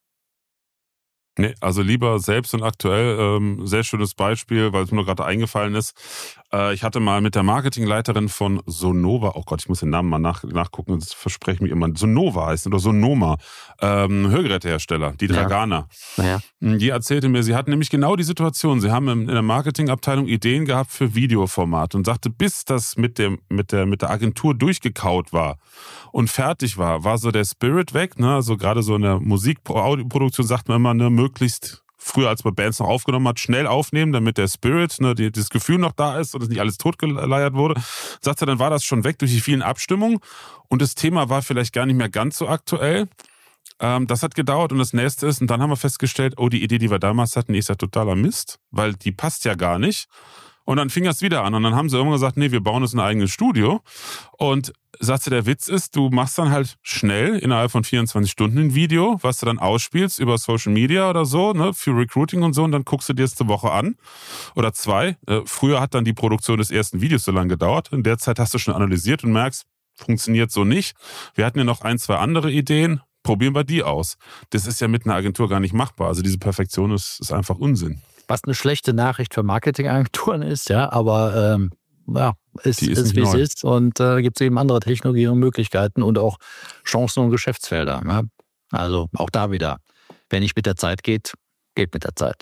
Nee, also lieber selbst und aktuell. Ähm, sehr schönes Beispiel, weil es mir nur gerade eingefallen ist. Äh, ich hatte mal mit der Marketingleiterin von Sonova, oh Gott, ich muss den Namen mal nach, nachgucken, das verspreche ich mir immer. Sonova heißt oder Sonoma, ähm, Hörgerätehersteller, die Dragana. Ja. Ja. Die erzählte mir, sie hatten nämlich genau die Situation. Sie haben in der Marketingabteilung Ideen gehabt für Videoformat und sagte, bis das mit dem mit der mit der Agentur durchgekaut war und fertig war, war so der Spirit weg. Ne? Also gerade so in der Musik-Audioproduktion sagt man immer, ne, möglichst früher, als man Bands noch aufgenommen hat, schnell aufnehmen, damit der Spirit, ne, die, das Gefühl noch da ist und es nicht alles totgeleiert wurde. Sagte, dann war das schon weg durch die vielen Abstimmungen und das Thema war vielleicht gar nicht mehr ganz so aktuell. Ähm, das hat gedauert und das nächste ist, und dann haben wir festgestellt, oh, die Idee, die wir damals hatten, die ist ja totaler Mist, weil die passt ja gar nicht. Und dann fing das wieder an und dann haben sie irgendwann gesagt, nee, wir bauen uns ein eigenes Studio. Und sagte, der Witz ist, du machst dann halt schnell innerhalb von vierundzwanzig Stunden ein Video, was du dann ausspielst über Social Media oder so, ne, für Recruiting und so, und dann guckst du dir es eine Woche an oder zwei. Äh, früher hat dann die Produktion des ersten Videos so lange gedauert. In der Zeit hast du schon analysiert und merkst, funktioniert so nicht. Wir hatten ja noch ein, zwei andere Ideen. Probieren wir die aus. Das ist ja mit einer Agentur gar nicht machbar. Also diese Perfektion ist, ist einfach Unsinn. Was eine schlechte Nachricht für Marketingagenturen ist, ja, aber ähm, ja, ist, ist, ist wie es ist. Und äh, gibt es eben andere Technologien und Möglichkeiten und auch Chancen und Geschäftsfelder. Ja? Also auch da wieder, wenn nicht mit der Zeit geht, geht mit der Zeit.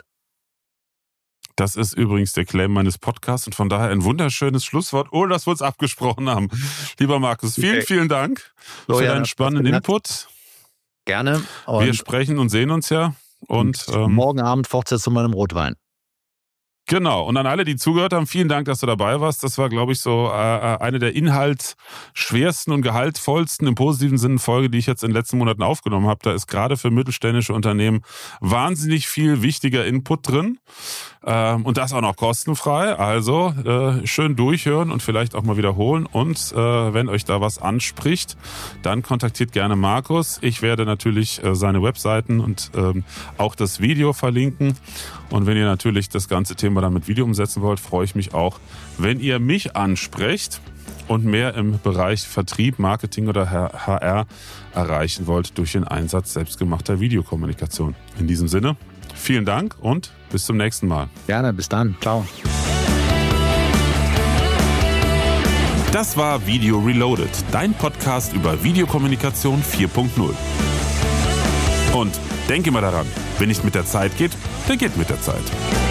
Das ist übrigens der Claim meines Podcasts und von daher ein wunderschönes Schlusswort, ohne dass wir uns abgesprochen haben. Lieber Markus, vielen, vielen Dank so, für ja, deinen spannenden Input. Gerne. Und wir sprechen und sehen uns ja. Und, und ähm, morgen Abend Fortsetzung meinem Rotwein. Genau. Und an alle, die zugehört haben, vielen Dank, dass du dabei warst. Das war, glaube ich, so äh, eine der inhaltsschwersten und gehaltvollsten im positiven Sinne Folge, die ich jetzt in den letzten Monaten aufgenommen habe. Da ist gerade für mittelständische Unternehmen wahnsinnig viel wichtiger Input drin. Ähm, und das auch noch kostenfrei. Also äh, schön durchhören und vielleicht auch mal wiederholen. Und äh, wenn euch da was anspricht, dann kontaktiert gerne Markus. Ich werde natürlich äh, seine Webseiten und ähm, auch das Video verlinken. Und wenn ihr natürlich das ganze Thema dann mit Video umsetzen wollt, freue ich mich auch, wenn ihr mich ansprecht und mehr im Bereich Vertrieb, Marketing oder H R erreichen wollt durch den Einsatz selbstgemachter Videokommunikation. In diesem Sinne, vielen Dank und bis zum nächsten Mal. Gerne, bis dann. Ciao. Das war Video Reloaded, dein Podcast über Videokommunikation vier Punkt null. Und denk immer daran, wenn nicht mit der Zeit geht, dann geht mit der Zeit.